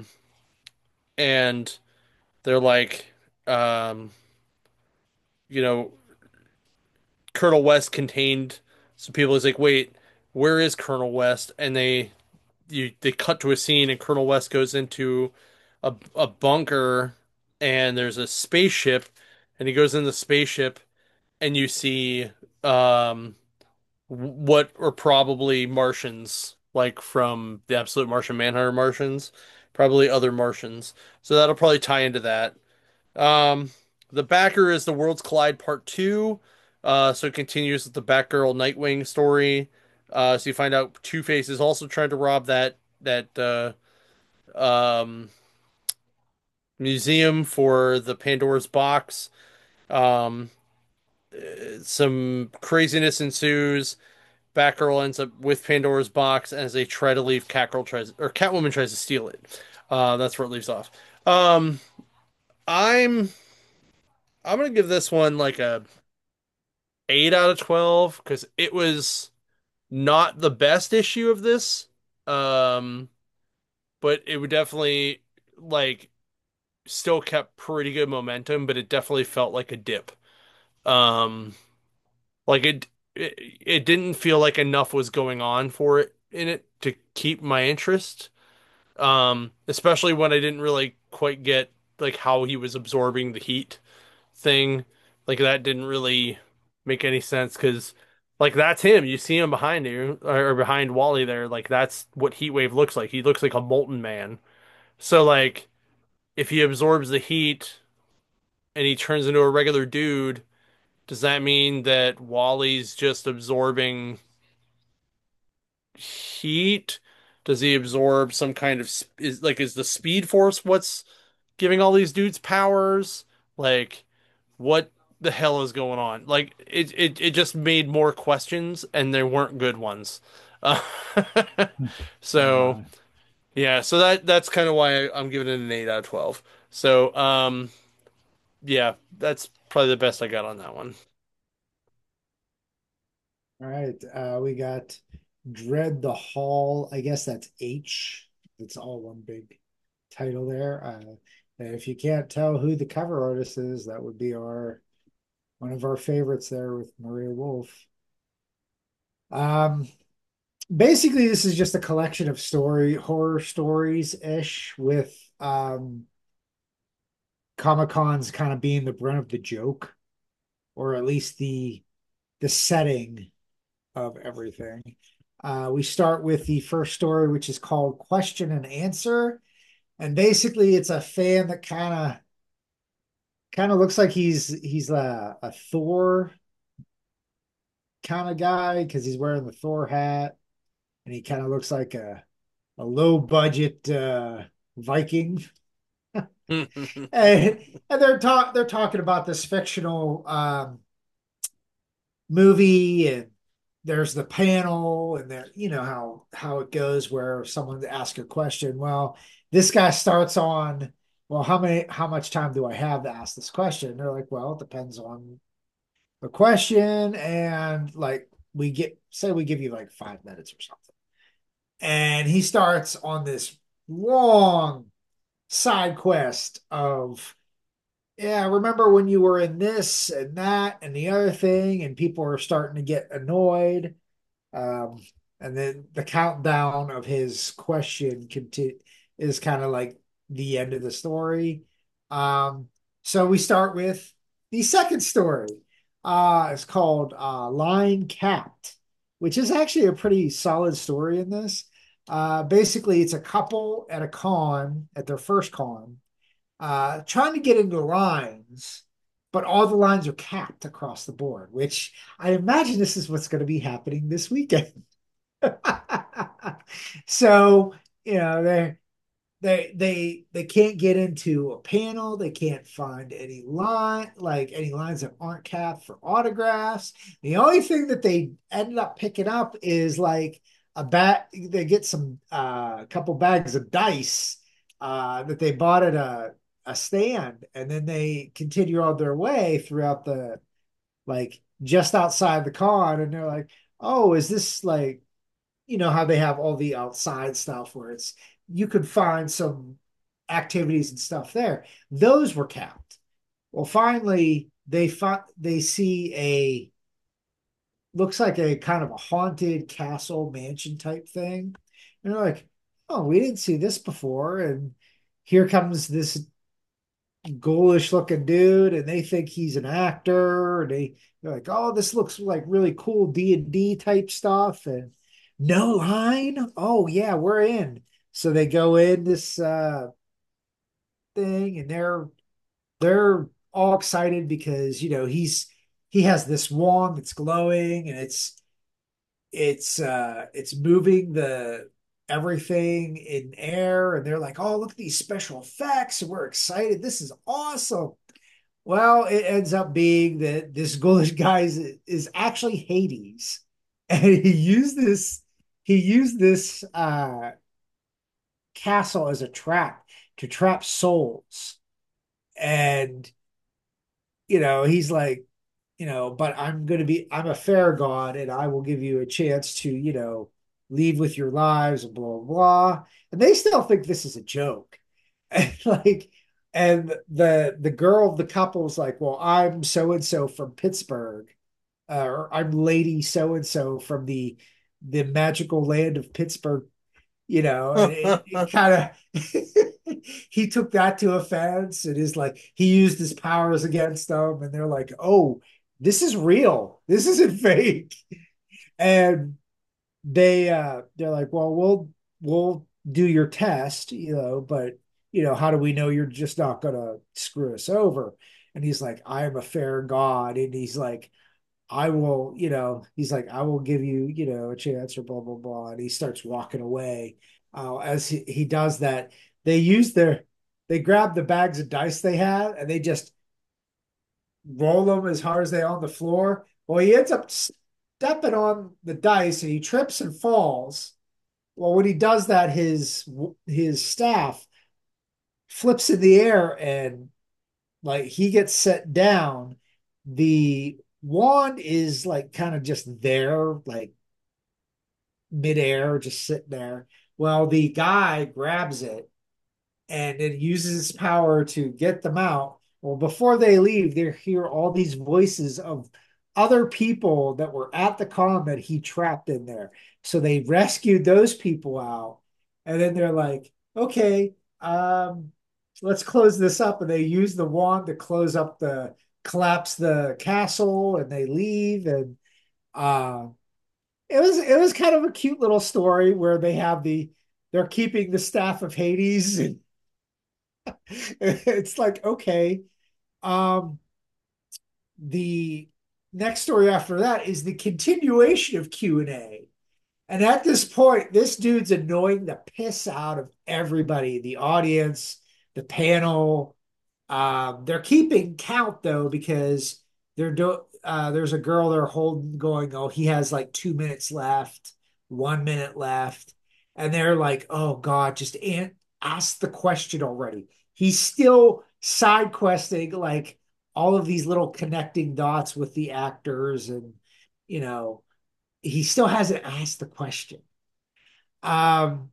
and they're like, um, you know, Colonel West contained some people. He's like, "Wait, where is Colonel West?" And they you they cut to a scene and Colonel West goes into a a bunker and there's a spaceship and he goes in the spaceship and you see um what are probably Martians like from the Absolute Martian Manhunter Martians, probably other Martians. So that'll probably tie into that. Um the backer is the Worlds Collide Part two. Uh so it continues with the Batgirl Nightwing story. Uh so you find out Two-Face is also trying to rob that that uh um, museum for the Pandora's box. Um, some craziness ensues. Batgirl ends up with Pandora's box as they try to leave. Catgirl tries, or Catwoman tries to steal it. Uh, that's where it leaves off. Um, I'm I'm gonna give this one like a eight out of twelve because it was not the best issue of this. Um, but it would definitely like still kept pretty good momentum, but it definitely felt like a dip. Um, like it, it, it didn't feel like enough was going on for it in it to keep my interest. Um, especially when I didn't really quite get like how he was absorbing the heat thing. Like that didn't really make any sense because like that's him. You see him behind you or behind Wally there. Like that's what Heatwave looks like. He looks like a molten man. So like if he absorbs the heat and he turns into a regular dude, does that mean that Wally's just absorbing heat? Does he absorb some kind of is like is the Speed Force what's giving all these dudes powers? Like what the hell is going on? Like it it it just made more questions and there weren't good ones. Uh, so uh, Yeah, so that that's kind of why I, I'm giving it an eight out of twelve. So, um, yeah, that's probably the best I got on that one. All right. Uh, we got Dread the Hall. I guess that's H. It's all one big title there. Uh, and if you can't tell who the cover artist is, that would be our one of our favorites there with Maria Wolf. Um, Basically, this is just a collection of story horror stories ish with um Comic-Con's kind of being the brunt of the joke, or at least the the setting of everything. Uh, we start with the first story, which is called Question and Answer. And basically, it's a fan that kind of kind of looks like he's he's a, a Thor kind of guy because he's wearing the Thor hat, and he kind of looks like a a low budget uh, Viking. and, and they're talk they're talking about this fictional um, movie, and there's the panel, and there, you know how how it goes where someone asks a question. Well, this guy starts on, well, how many how much time do I have to ask this question? And they're like, well, it depends on the question, and like we get say we give you like five minutes or something. And he starts on this long side quest of, yeah, remember when you were in this and that and the other thing, and people are starting to get annoyed. Um, and then the countdown of his question conti- is kind of like the end of the story. Um, so we start with the second story. Uh, it's called uh, Line Capped, which is actually a pretty solid story in this. Uh, basically, it's a couple at a con, at their first con, uh, trying to get into lines, but all the lines are capped across the board, which I imagine this is what's going to be happening this weekend. So, you know, they they they they can't get into a panel. They can't find any line like any lines that aren't capped for autographs. The only thing that they ended up picking up is like a bat. They get some a uh, couple bags of dice uh, that they bought at a a stand, and then they continue on their way throughout the like just outside the con, and they're like, "Oh, is this like?" You know how they have all the outside stuff where it's you could find some activities and stuff there. Those were capped. Well, finally they find they see a looks like a kind of a haunted castle mansion type thing. And they're like, oh, we didn't see this before. And here comes this ghoulish looking dude, and they think he's an actor. And they they're like, oh, this looks like really cool D and D type stuff. And no line. Oh yeah, we're in. So they go in this uh thing, and they're they're all excited because you know he's he has this wand that's glowing, and it's it's uh it's moving the everything in air, and they're like, oh, look at these special effects, and we're excited. This is awesome. Well, it ends up being that this ghoulish guy is, is actually Hades, and he used this he used this uh, castle as a trap to trap souls, and you know he's like, you know, but I'm going to be I'm a fair god, and I will give you a chance to you know leave with your lives and blah blah blah, and they still think this is a joke, and like and the the girl of the couple is like, well, I'm so and so from Pittsburgh, uh, or I'm Lady so and so from the the magical land of Pittsburgh, you know, and it, it kind of he took that to offense, and is like he used his powers against them, and they're like, oh, this is real, this isn't fake, and they uh they're like, well, we'll we'll do your test, you know, but you know, how do we know you're just not gonna screw us over? And he's like, I am a fair god, and he's like, I will, you know, he's like, I will give you, you know, a chance or blah blah blah. And he starts walking away. Uh, as he, he does that, they use their they grab the bags of dice they had, and they just roll them as hard as they on the floor. Well, he ends up stepping on the dice, and he trips and falls, well, when he does that, his his staff flips in the air and like he gets set down. The wand is like kind of just there, like midair, just sitting there. Well, the guy grabs it and it uses his power to get them out. Well, before they leave, they hear all these voices of other people that were at the con that he trapped in there. So they rescued those people out. And then they're like, okay, um, let's close this up. And they use the wand to close up the collapse the castle and they leave. And uh it was it was kind of a cute little story where they have the they're keeping the staff of Hades and it's like, okay. Um, the next story after that is the continuation of Q and A. And at this point, this dude's annoying the piss out of everybody, the audience, the panel. Um, they're keeping count though, because they're do uh, there's a girl they're holding going, oh, he has like two minutes left, one minute left. And they're like, oh God, just an ask the question already. He's still side questing like all of these little connecting dots with the actors, and you know, he still hasn't asked the question. Um,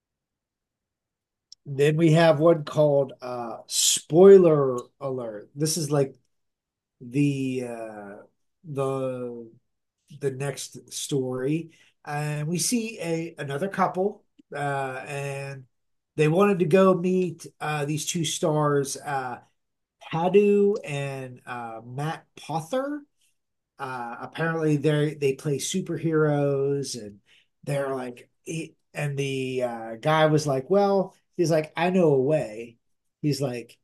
then we have one called uh spoiler alert. This is like the uh the the next story. And we see a another couple uh and they wanted to go meet uh these two stars, uh Padu and uh Matt Pother. Uh apparently they they play superheroes, and they're like he, and the uh guy was like, well, he's like, I know a way. He's like,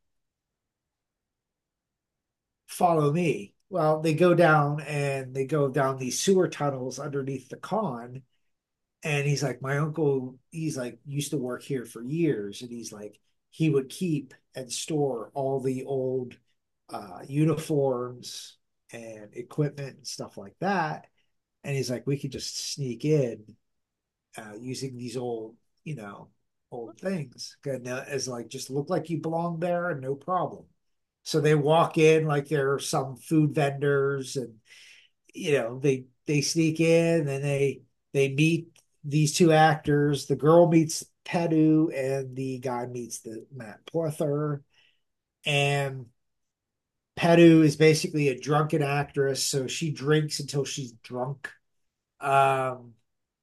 follow me. Well, they go down and they go down these sewer tunnels underneath the con. And he's like, my uncle, he's like, used to work here for years. And he's like, he would keep and store all the old uh, uniforms and equipment and stuff like that. And he's like, we could just sneak in uh, using these old, you know, old things. And uh, as like, just look like you belong there and no problem. So they walk in like there are some food vendors, and you know they they sneak in and they they meet these two actors. The girl meets Pedu and the guy meets the Matt Porther. And Pedu is basically a drunken actress, so she drinks until she's drunk. Um,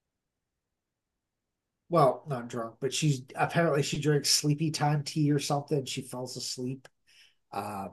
well, not drunk, but she's apparently she drinks sleepy time tea or something. She falls asleep. Um,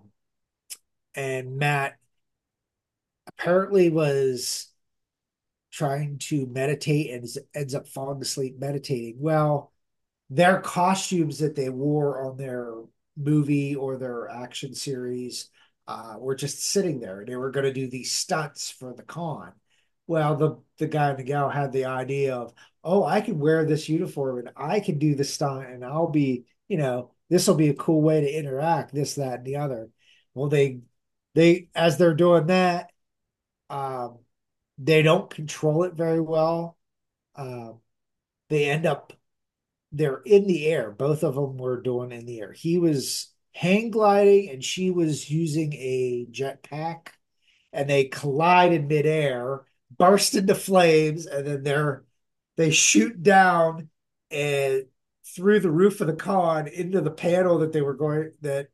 and Matt apparently was trying to meditate and ends up falling asleep meditating. Well, their costumes that they wore on their movie or their action series uh, were just sitting there. They were going to do these stunts for the con. Well, the the guy and the gal had the idea of, oh, I can wear this uniform and I can do the stunt and I'll be, you know, this will be a cool way to interact, this, that, and the other. Well, they they as they're doing that, um, they don't control it very well. Uh, they end up they're in the air. Both of them were doing in the air. He was hang gliding and she was using a jetpack, and they collide in midair, burst into flames, and then they're they shoot down and through the roof of the con into the panel that they were going that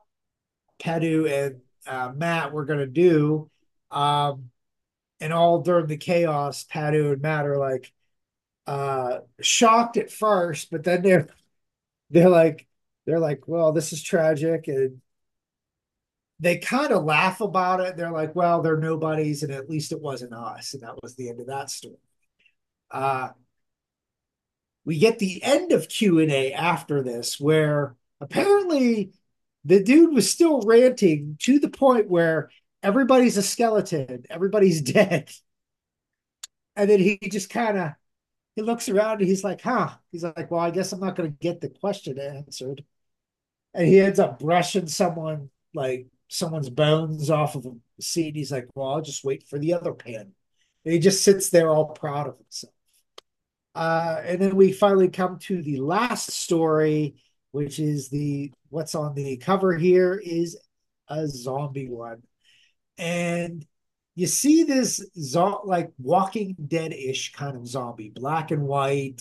Padu and uh, Matt were going to do. Um, and all during the chaos, Padu and Matt are like uh shocked at first, but then they're they're like they're like, well, this is tragic, and they kind of laugh about it. They're like, well, they're nobodies, and at least it wasn't us, and that was the end of that story. Uh we get the end of Q and A after this, where apparently the dude was still ranting to the point where everybody's a skeleton, everybody's dead, and then he just kind of he looks around and he's like, huh. He's like, well, I guess I'm not going to get the question answered. And he ends up brushing someone, like someone's bones off of a seat. He's like, well, I'll just wait for the other pan. And he just sits there all proud of himself. Uh, and then we finally come to the last story, which is the what's on the cover here is a zombie one. And you see this zo- like Walking Dead-ish kind of zombie, black and white.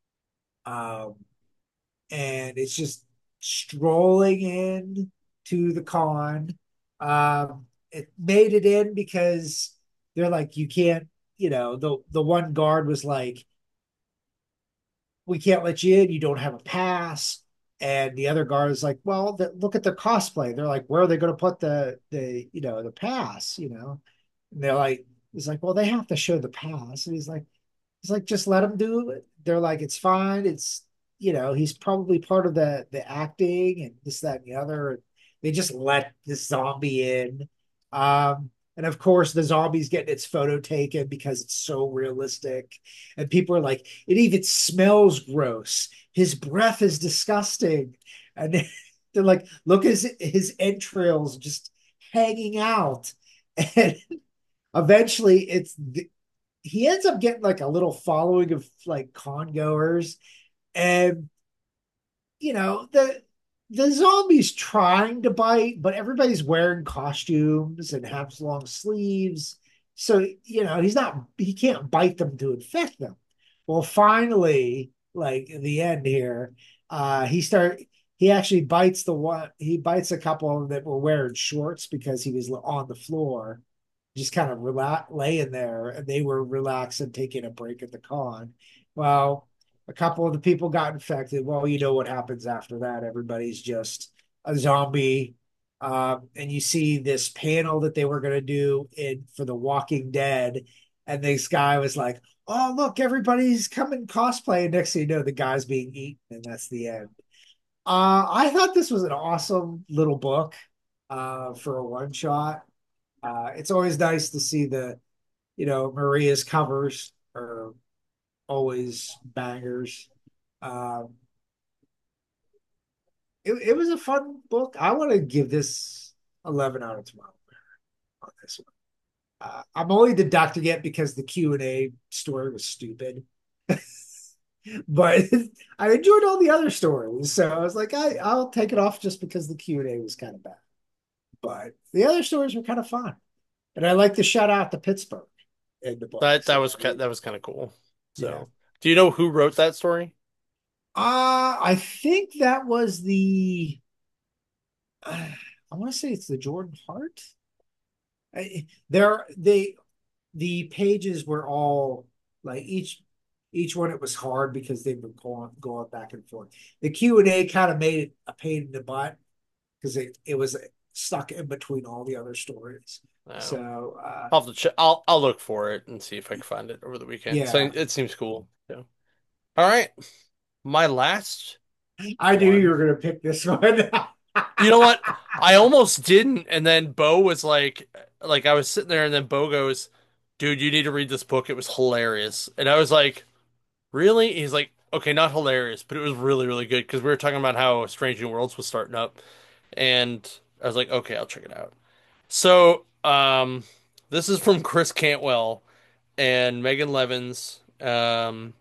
Um, and it's just strolling in to the con. Um, it made it in because they're like, you can't, you know, the the one guard was like, we can't let you in. You don't have a pass. And the other guard is like, well, the, look at their cosplay. They're like, where are they going to put the the you know the pass? You know, and they're like, he's like, well, they have to show the pass. And he's like, he's like, just let him do it. They're like, it's fine. It's you know, he's probably part of the the acting and this, that, and the other. They just let this zombie in. Um, and of course, the zombie's getting its photo taken because it's so realistic. And people are like, it even smells gross. His breath is disgusting. And they're like, look at his, his entrails just hanging out. And eventually it's he ends up getting like a little following of like con goers. And you know, the the zombies trying to bite, but everybody's wearing costumes and has long sleeves. So, you know, he's not he can't bite them to infect them. Well, finally, like in the end here, uh he start he actually bites the one he bites a couple of them that were wearing shorts because he was on the floor just kind of relax, laying there, and they were relaxed and taking a break at the con. Well, a couple of the people got infected. Well, you know what happens after that. Everybody's just a zombie. Um, and you see this panel that they were going to do in for The Walking Dead. And this guy was like, oh, look, everybody's coming cosplay. And next thing you know, the guy's being eaten. And that's the end. Uh, I thought this was an awesome little book uh, for a one shot. Uh, it's always nice to see the, you know, Maria's covers are always bangers. Um, it, it was a fun book. I want to give this eleven out of twelve on this one. Uh, I'm only deducting it because the Q and A story was stupid, but I enjoyed all the other stories. So I was like, I, I'll take it off just because the Q and A was kind of bad. But the other stories were kind of fun. And I like to shout out to Pittsburgh in the book. That that So was ki- that was kind of cool. yeah. So, do you know who wrote that story? Uh, I think that was the uh, I want to say it's the Jordan Hart. I, there they the pages were all like each each one it was hard because they were going going back and forth. The Q and A kind of made it a pain in the butt because it it was stuck in between all the other stories. No. So uh I'll have to check. I'll I'll look for it and see if I can find it over the weekend. So yeah, it seems cool. Yeah. All right. My last I knew you one. were gonna pick this one. You know what? I almost didn't, and then Bo was like, like I was sitting there, and then Bo goes, "Dude, you need to read this book. It was hilarious." And I was like, "Really?" He's like, "Okay, not hilarious, but it was really, really good because we were talking about how Strange New Worlds was starting up." And I was like, "Okay, I'll check it out." So, um, this is from Chris Cantwell and Megan Levins. Um,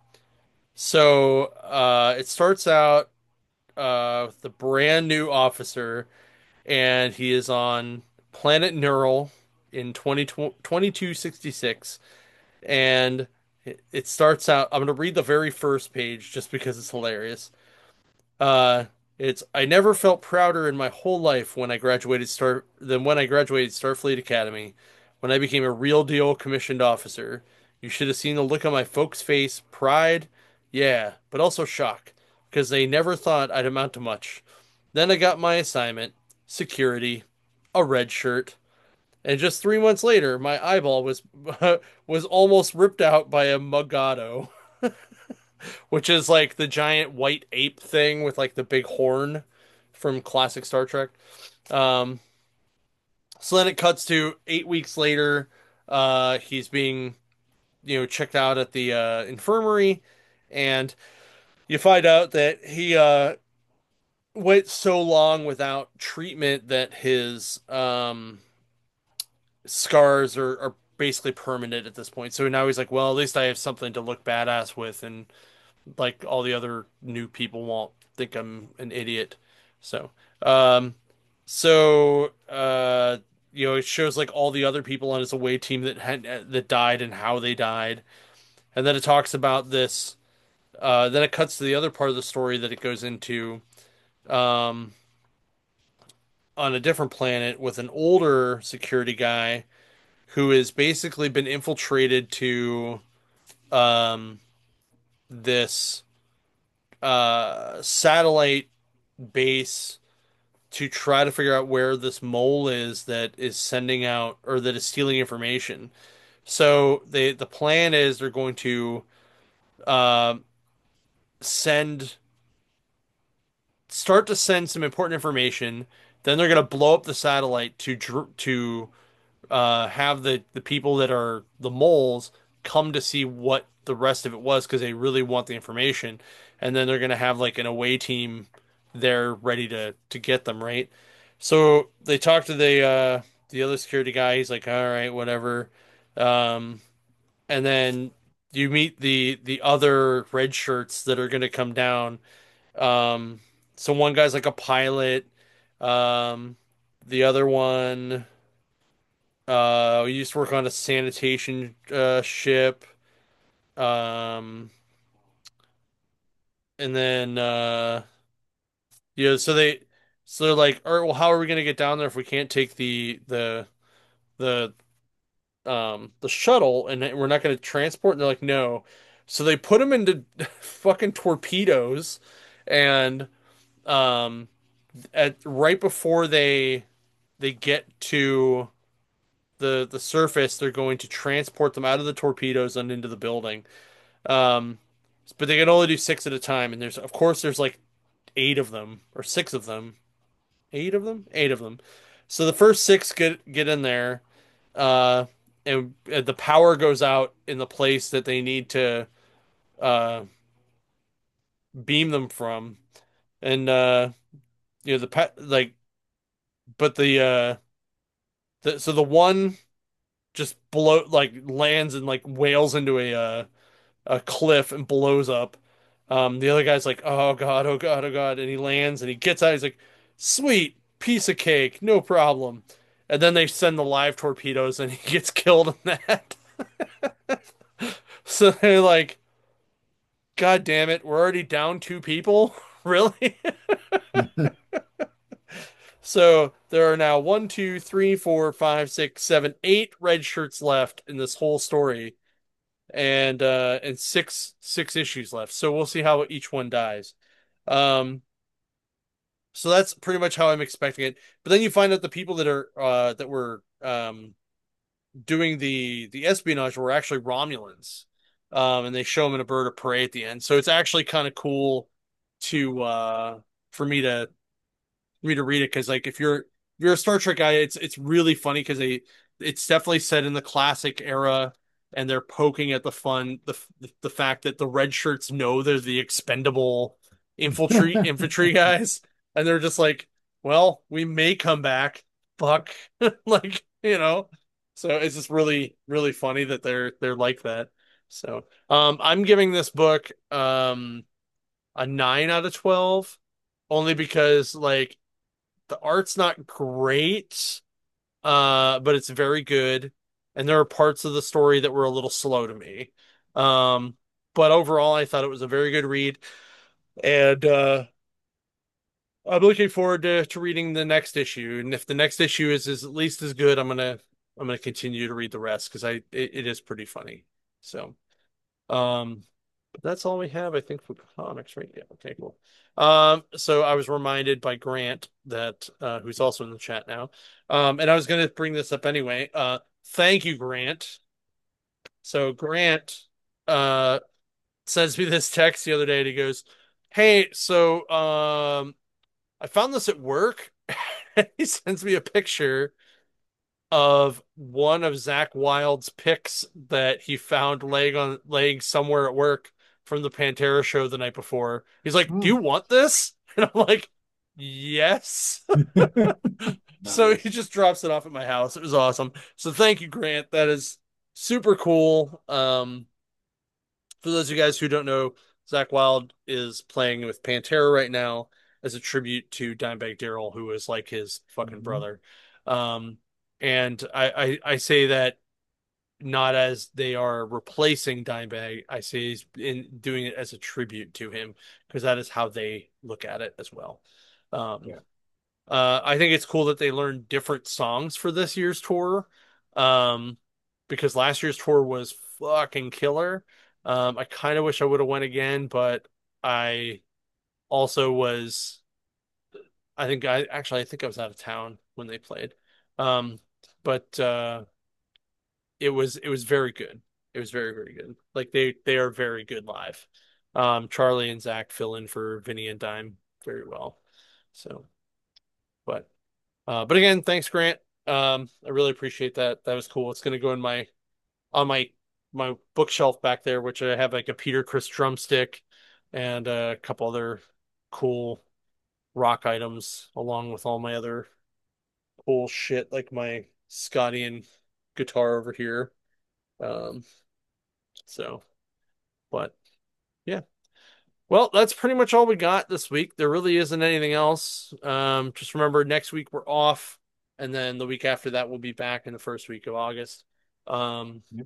so uh, it starts out uh, with the brand new officer, and he is on Planet Neural in twenty twenty-two sixty-six. And it, it starts out, I'm going to read the very first page just because it's hilarious. Uh, it's I never felt prouder in my whole life when I graduated Star than when I graduated Starfleet Academy, when I became a real deal commissioned officer. You should have seen the look on my folks' face, pride, yeah, but also shock, because they never thought I'd amount to much. Then I got my assignment, security, a red shirt, and just three months later, my eyeball was was almost ripped out by a Mugado, which is like the giant white ape thing with like the big horn from classic Star Trek. Um, so then it cuts to eight weeks later. Uh, he's being, you know, checked out at the uh, infirmary, and you find out that he uh, went so long without treatment that his um, scars are, are basically permanent at this point. So now he's like, well, at least I have something to look badass with, and like all the other new people won't think I'm an idiot. So, um, so uh, you know, it shows like all the other people on his away team that had that died and how they died, and then it talks about this. Uh, then it cuts to the other part of the story that it goes into um, on a different planet with an older security guy who has basically been infiltrated to um, this uh, satellite base to try to figure out where this mole is that is sending out or that is stealing information. So they the plan is they're going to uh, send start to send some important information. Then they're going to blow up the satellite to to uh, have the the people that are the moles come to see what the rest of it was because they really want the information, and then they're gonna have like an away team there ready to to get them right. So they talk to the uh, the other security guy. He's like, all right, whatever. Um, and then you meet the the other red shirts that are gonna come down. Um, so one guy's like a pilot. Um, the other one. Uh, we used to work on a sanitation uh, ship. Um, and then uh, yeah, so they so they're like, all right, well, how are we gonna get down there if we can't take the the the um the shuttle and we're not gonna transport? And they're like, no. So they put them into fucking torpedoes, and um, at right before they they get to the the surface, they're going to transport them out of the torpedoes and into the building. Um, but they can only do six at a time, and there's of course there's like eight of them or six of them, eight of them, eight of them. So the first six get get in there, uh, and, and the power goes out in the place that they need to uh, beam them from, and uh, you know the pa like, but the uh, the so the one just blow like lands and like wails into a uh, a cliff and blows up. Um, the other guy's like, "Oh God, oh God, oh God," and he lands and he gets out. He's like, "Sweet piece of cake, no problem." And then they send the live torpedoes and he gets killed in that. So they're like, "God damn it, we're already down two people, really?" So there are now one, two, three, four, five, six, seven, eight red shirts left in this whole story, and uh, and six six issues left. So we'll see how each one dies. Um, so that's pretty much how I'm expecting it. But then you find out the people that are uh, that were um, doing the the espionage were actually Romulans, um, and they show them in a bird of prey at the end. So it's actually kind of cool to uh, for me to for me to read it because like if you're if you're a Star Trek guy, it's it's really funny because they it's definitely set in the classic era, and they're poking at the fun the the fact that the red shirts know they're the expendable infantry infantry guys, and they're just like, well, we may come back, fuck, like you know. So it's just really really funny that they're they're like that. So um, I'm giving this book um a nine out of twelve only because like the art's not great, uh, but it's very good. And there are parts of the story that were a little slow to me. Um, but overall, I thought it was a very good read. And uh, I'm looking forward to, to reading the next issue. And if the next issue is, is at least as good, I'm gonna I'm gonna continue to read the rest because I it, it is pretty funny. So um but that's all we have, I think, for comics, right? Yeah. Okay, cool. Um, so I was reminded by Grant that uh, who's also in the chat now. Um, and I was going to bring this up anyway. Uh, thank you, Grant. So Grant uh sends me this text the other day, and he goes, "Hey, so um, I found this at work." He sends me a picture of one of Zach Wilde's pics that he found laying on laying somewhere at work from the Pantera show the night before. He's like, "Do you Oh, want this?" And I'm like, "Yes." So he nice. just drops it off at my house. It was awesome. So thank you, Grant. That is super cool. Um, for those of you guys who don't know, Zach Wild is playing with Pantera right now as a tribute to Dimebag Darrell, who is like his fucking Mhm. brother. Um, and I, I I say that not as they are replacing Dimebag. I say he's in doing it as a tribute to him because that is how they look at it as well. Um, Yeah. uh, I think it's cool that they learned different songs for this year's tour, um, because last year's tour was fucking killer. Um, I kind of wish I would have went again, but I also was. I think I actually I think I was out of town when they played. Um, but uh, it was it was very good. It was very very good. Like they they are very good live. Um, Charlie and Zach fill in for Vinny and Dime very well. So, but uh, but again, thanks Grant. Um, I really appreciate that. That was cool. It's gonna go in my on my my bookshelf back there, which I have like a Peter Criss drumstick and a couple other cool rock items along with all my other cool shit like my Scottian guitar over here. Um, so, but yeah. Well, that's pretty much all we got this week. There really isn't anything else. Um, just remember next week we're off, and then the week after that we'll be back in the first week of August. Um, Yep.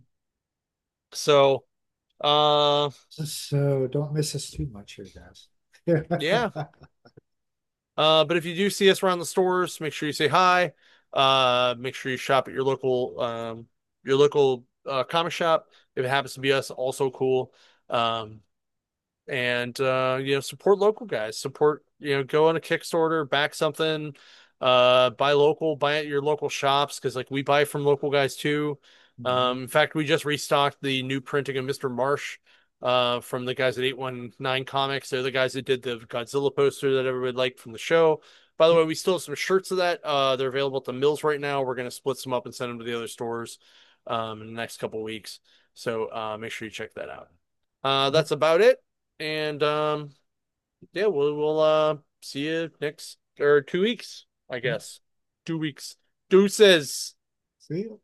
so uh So don't miss us too much here, guys. yeah. Uh, but if you do see us around the stores, make sure you say hi. Uh, make sure you shop at your local um your local uh, comic shop. If it happens to be us, also cool. Um, and uh you know support local guys, support, you know go on a Kickstarter, back something, uh buy local, buy at your local shops because like we buy from local guys too. Mhm. Um in fact, we just restocked the new printing of Mister Marsh uh from the guys at eight one nine Comics. They're the guys that did the Godzilla poster that everybody liked from the show. By the way, we still have some shirts of that. Uh they're available at the mills right now. We're going to split some up and send them to the other stores um in the next couple of weeks, so uh make sure you check that out. Uh Yep. that's about it. And um, yeah, we'll we'll uh see you next or two weeks, I Yep. guess. Two weeks. Deuces. See you.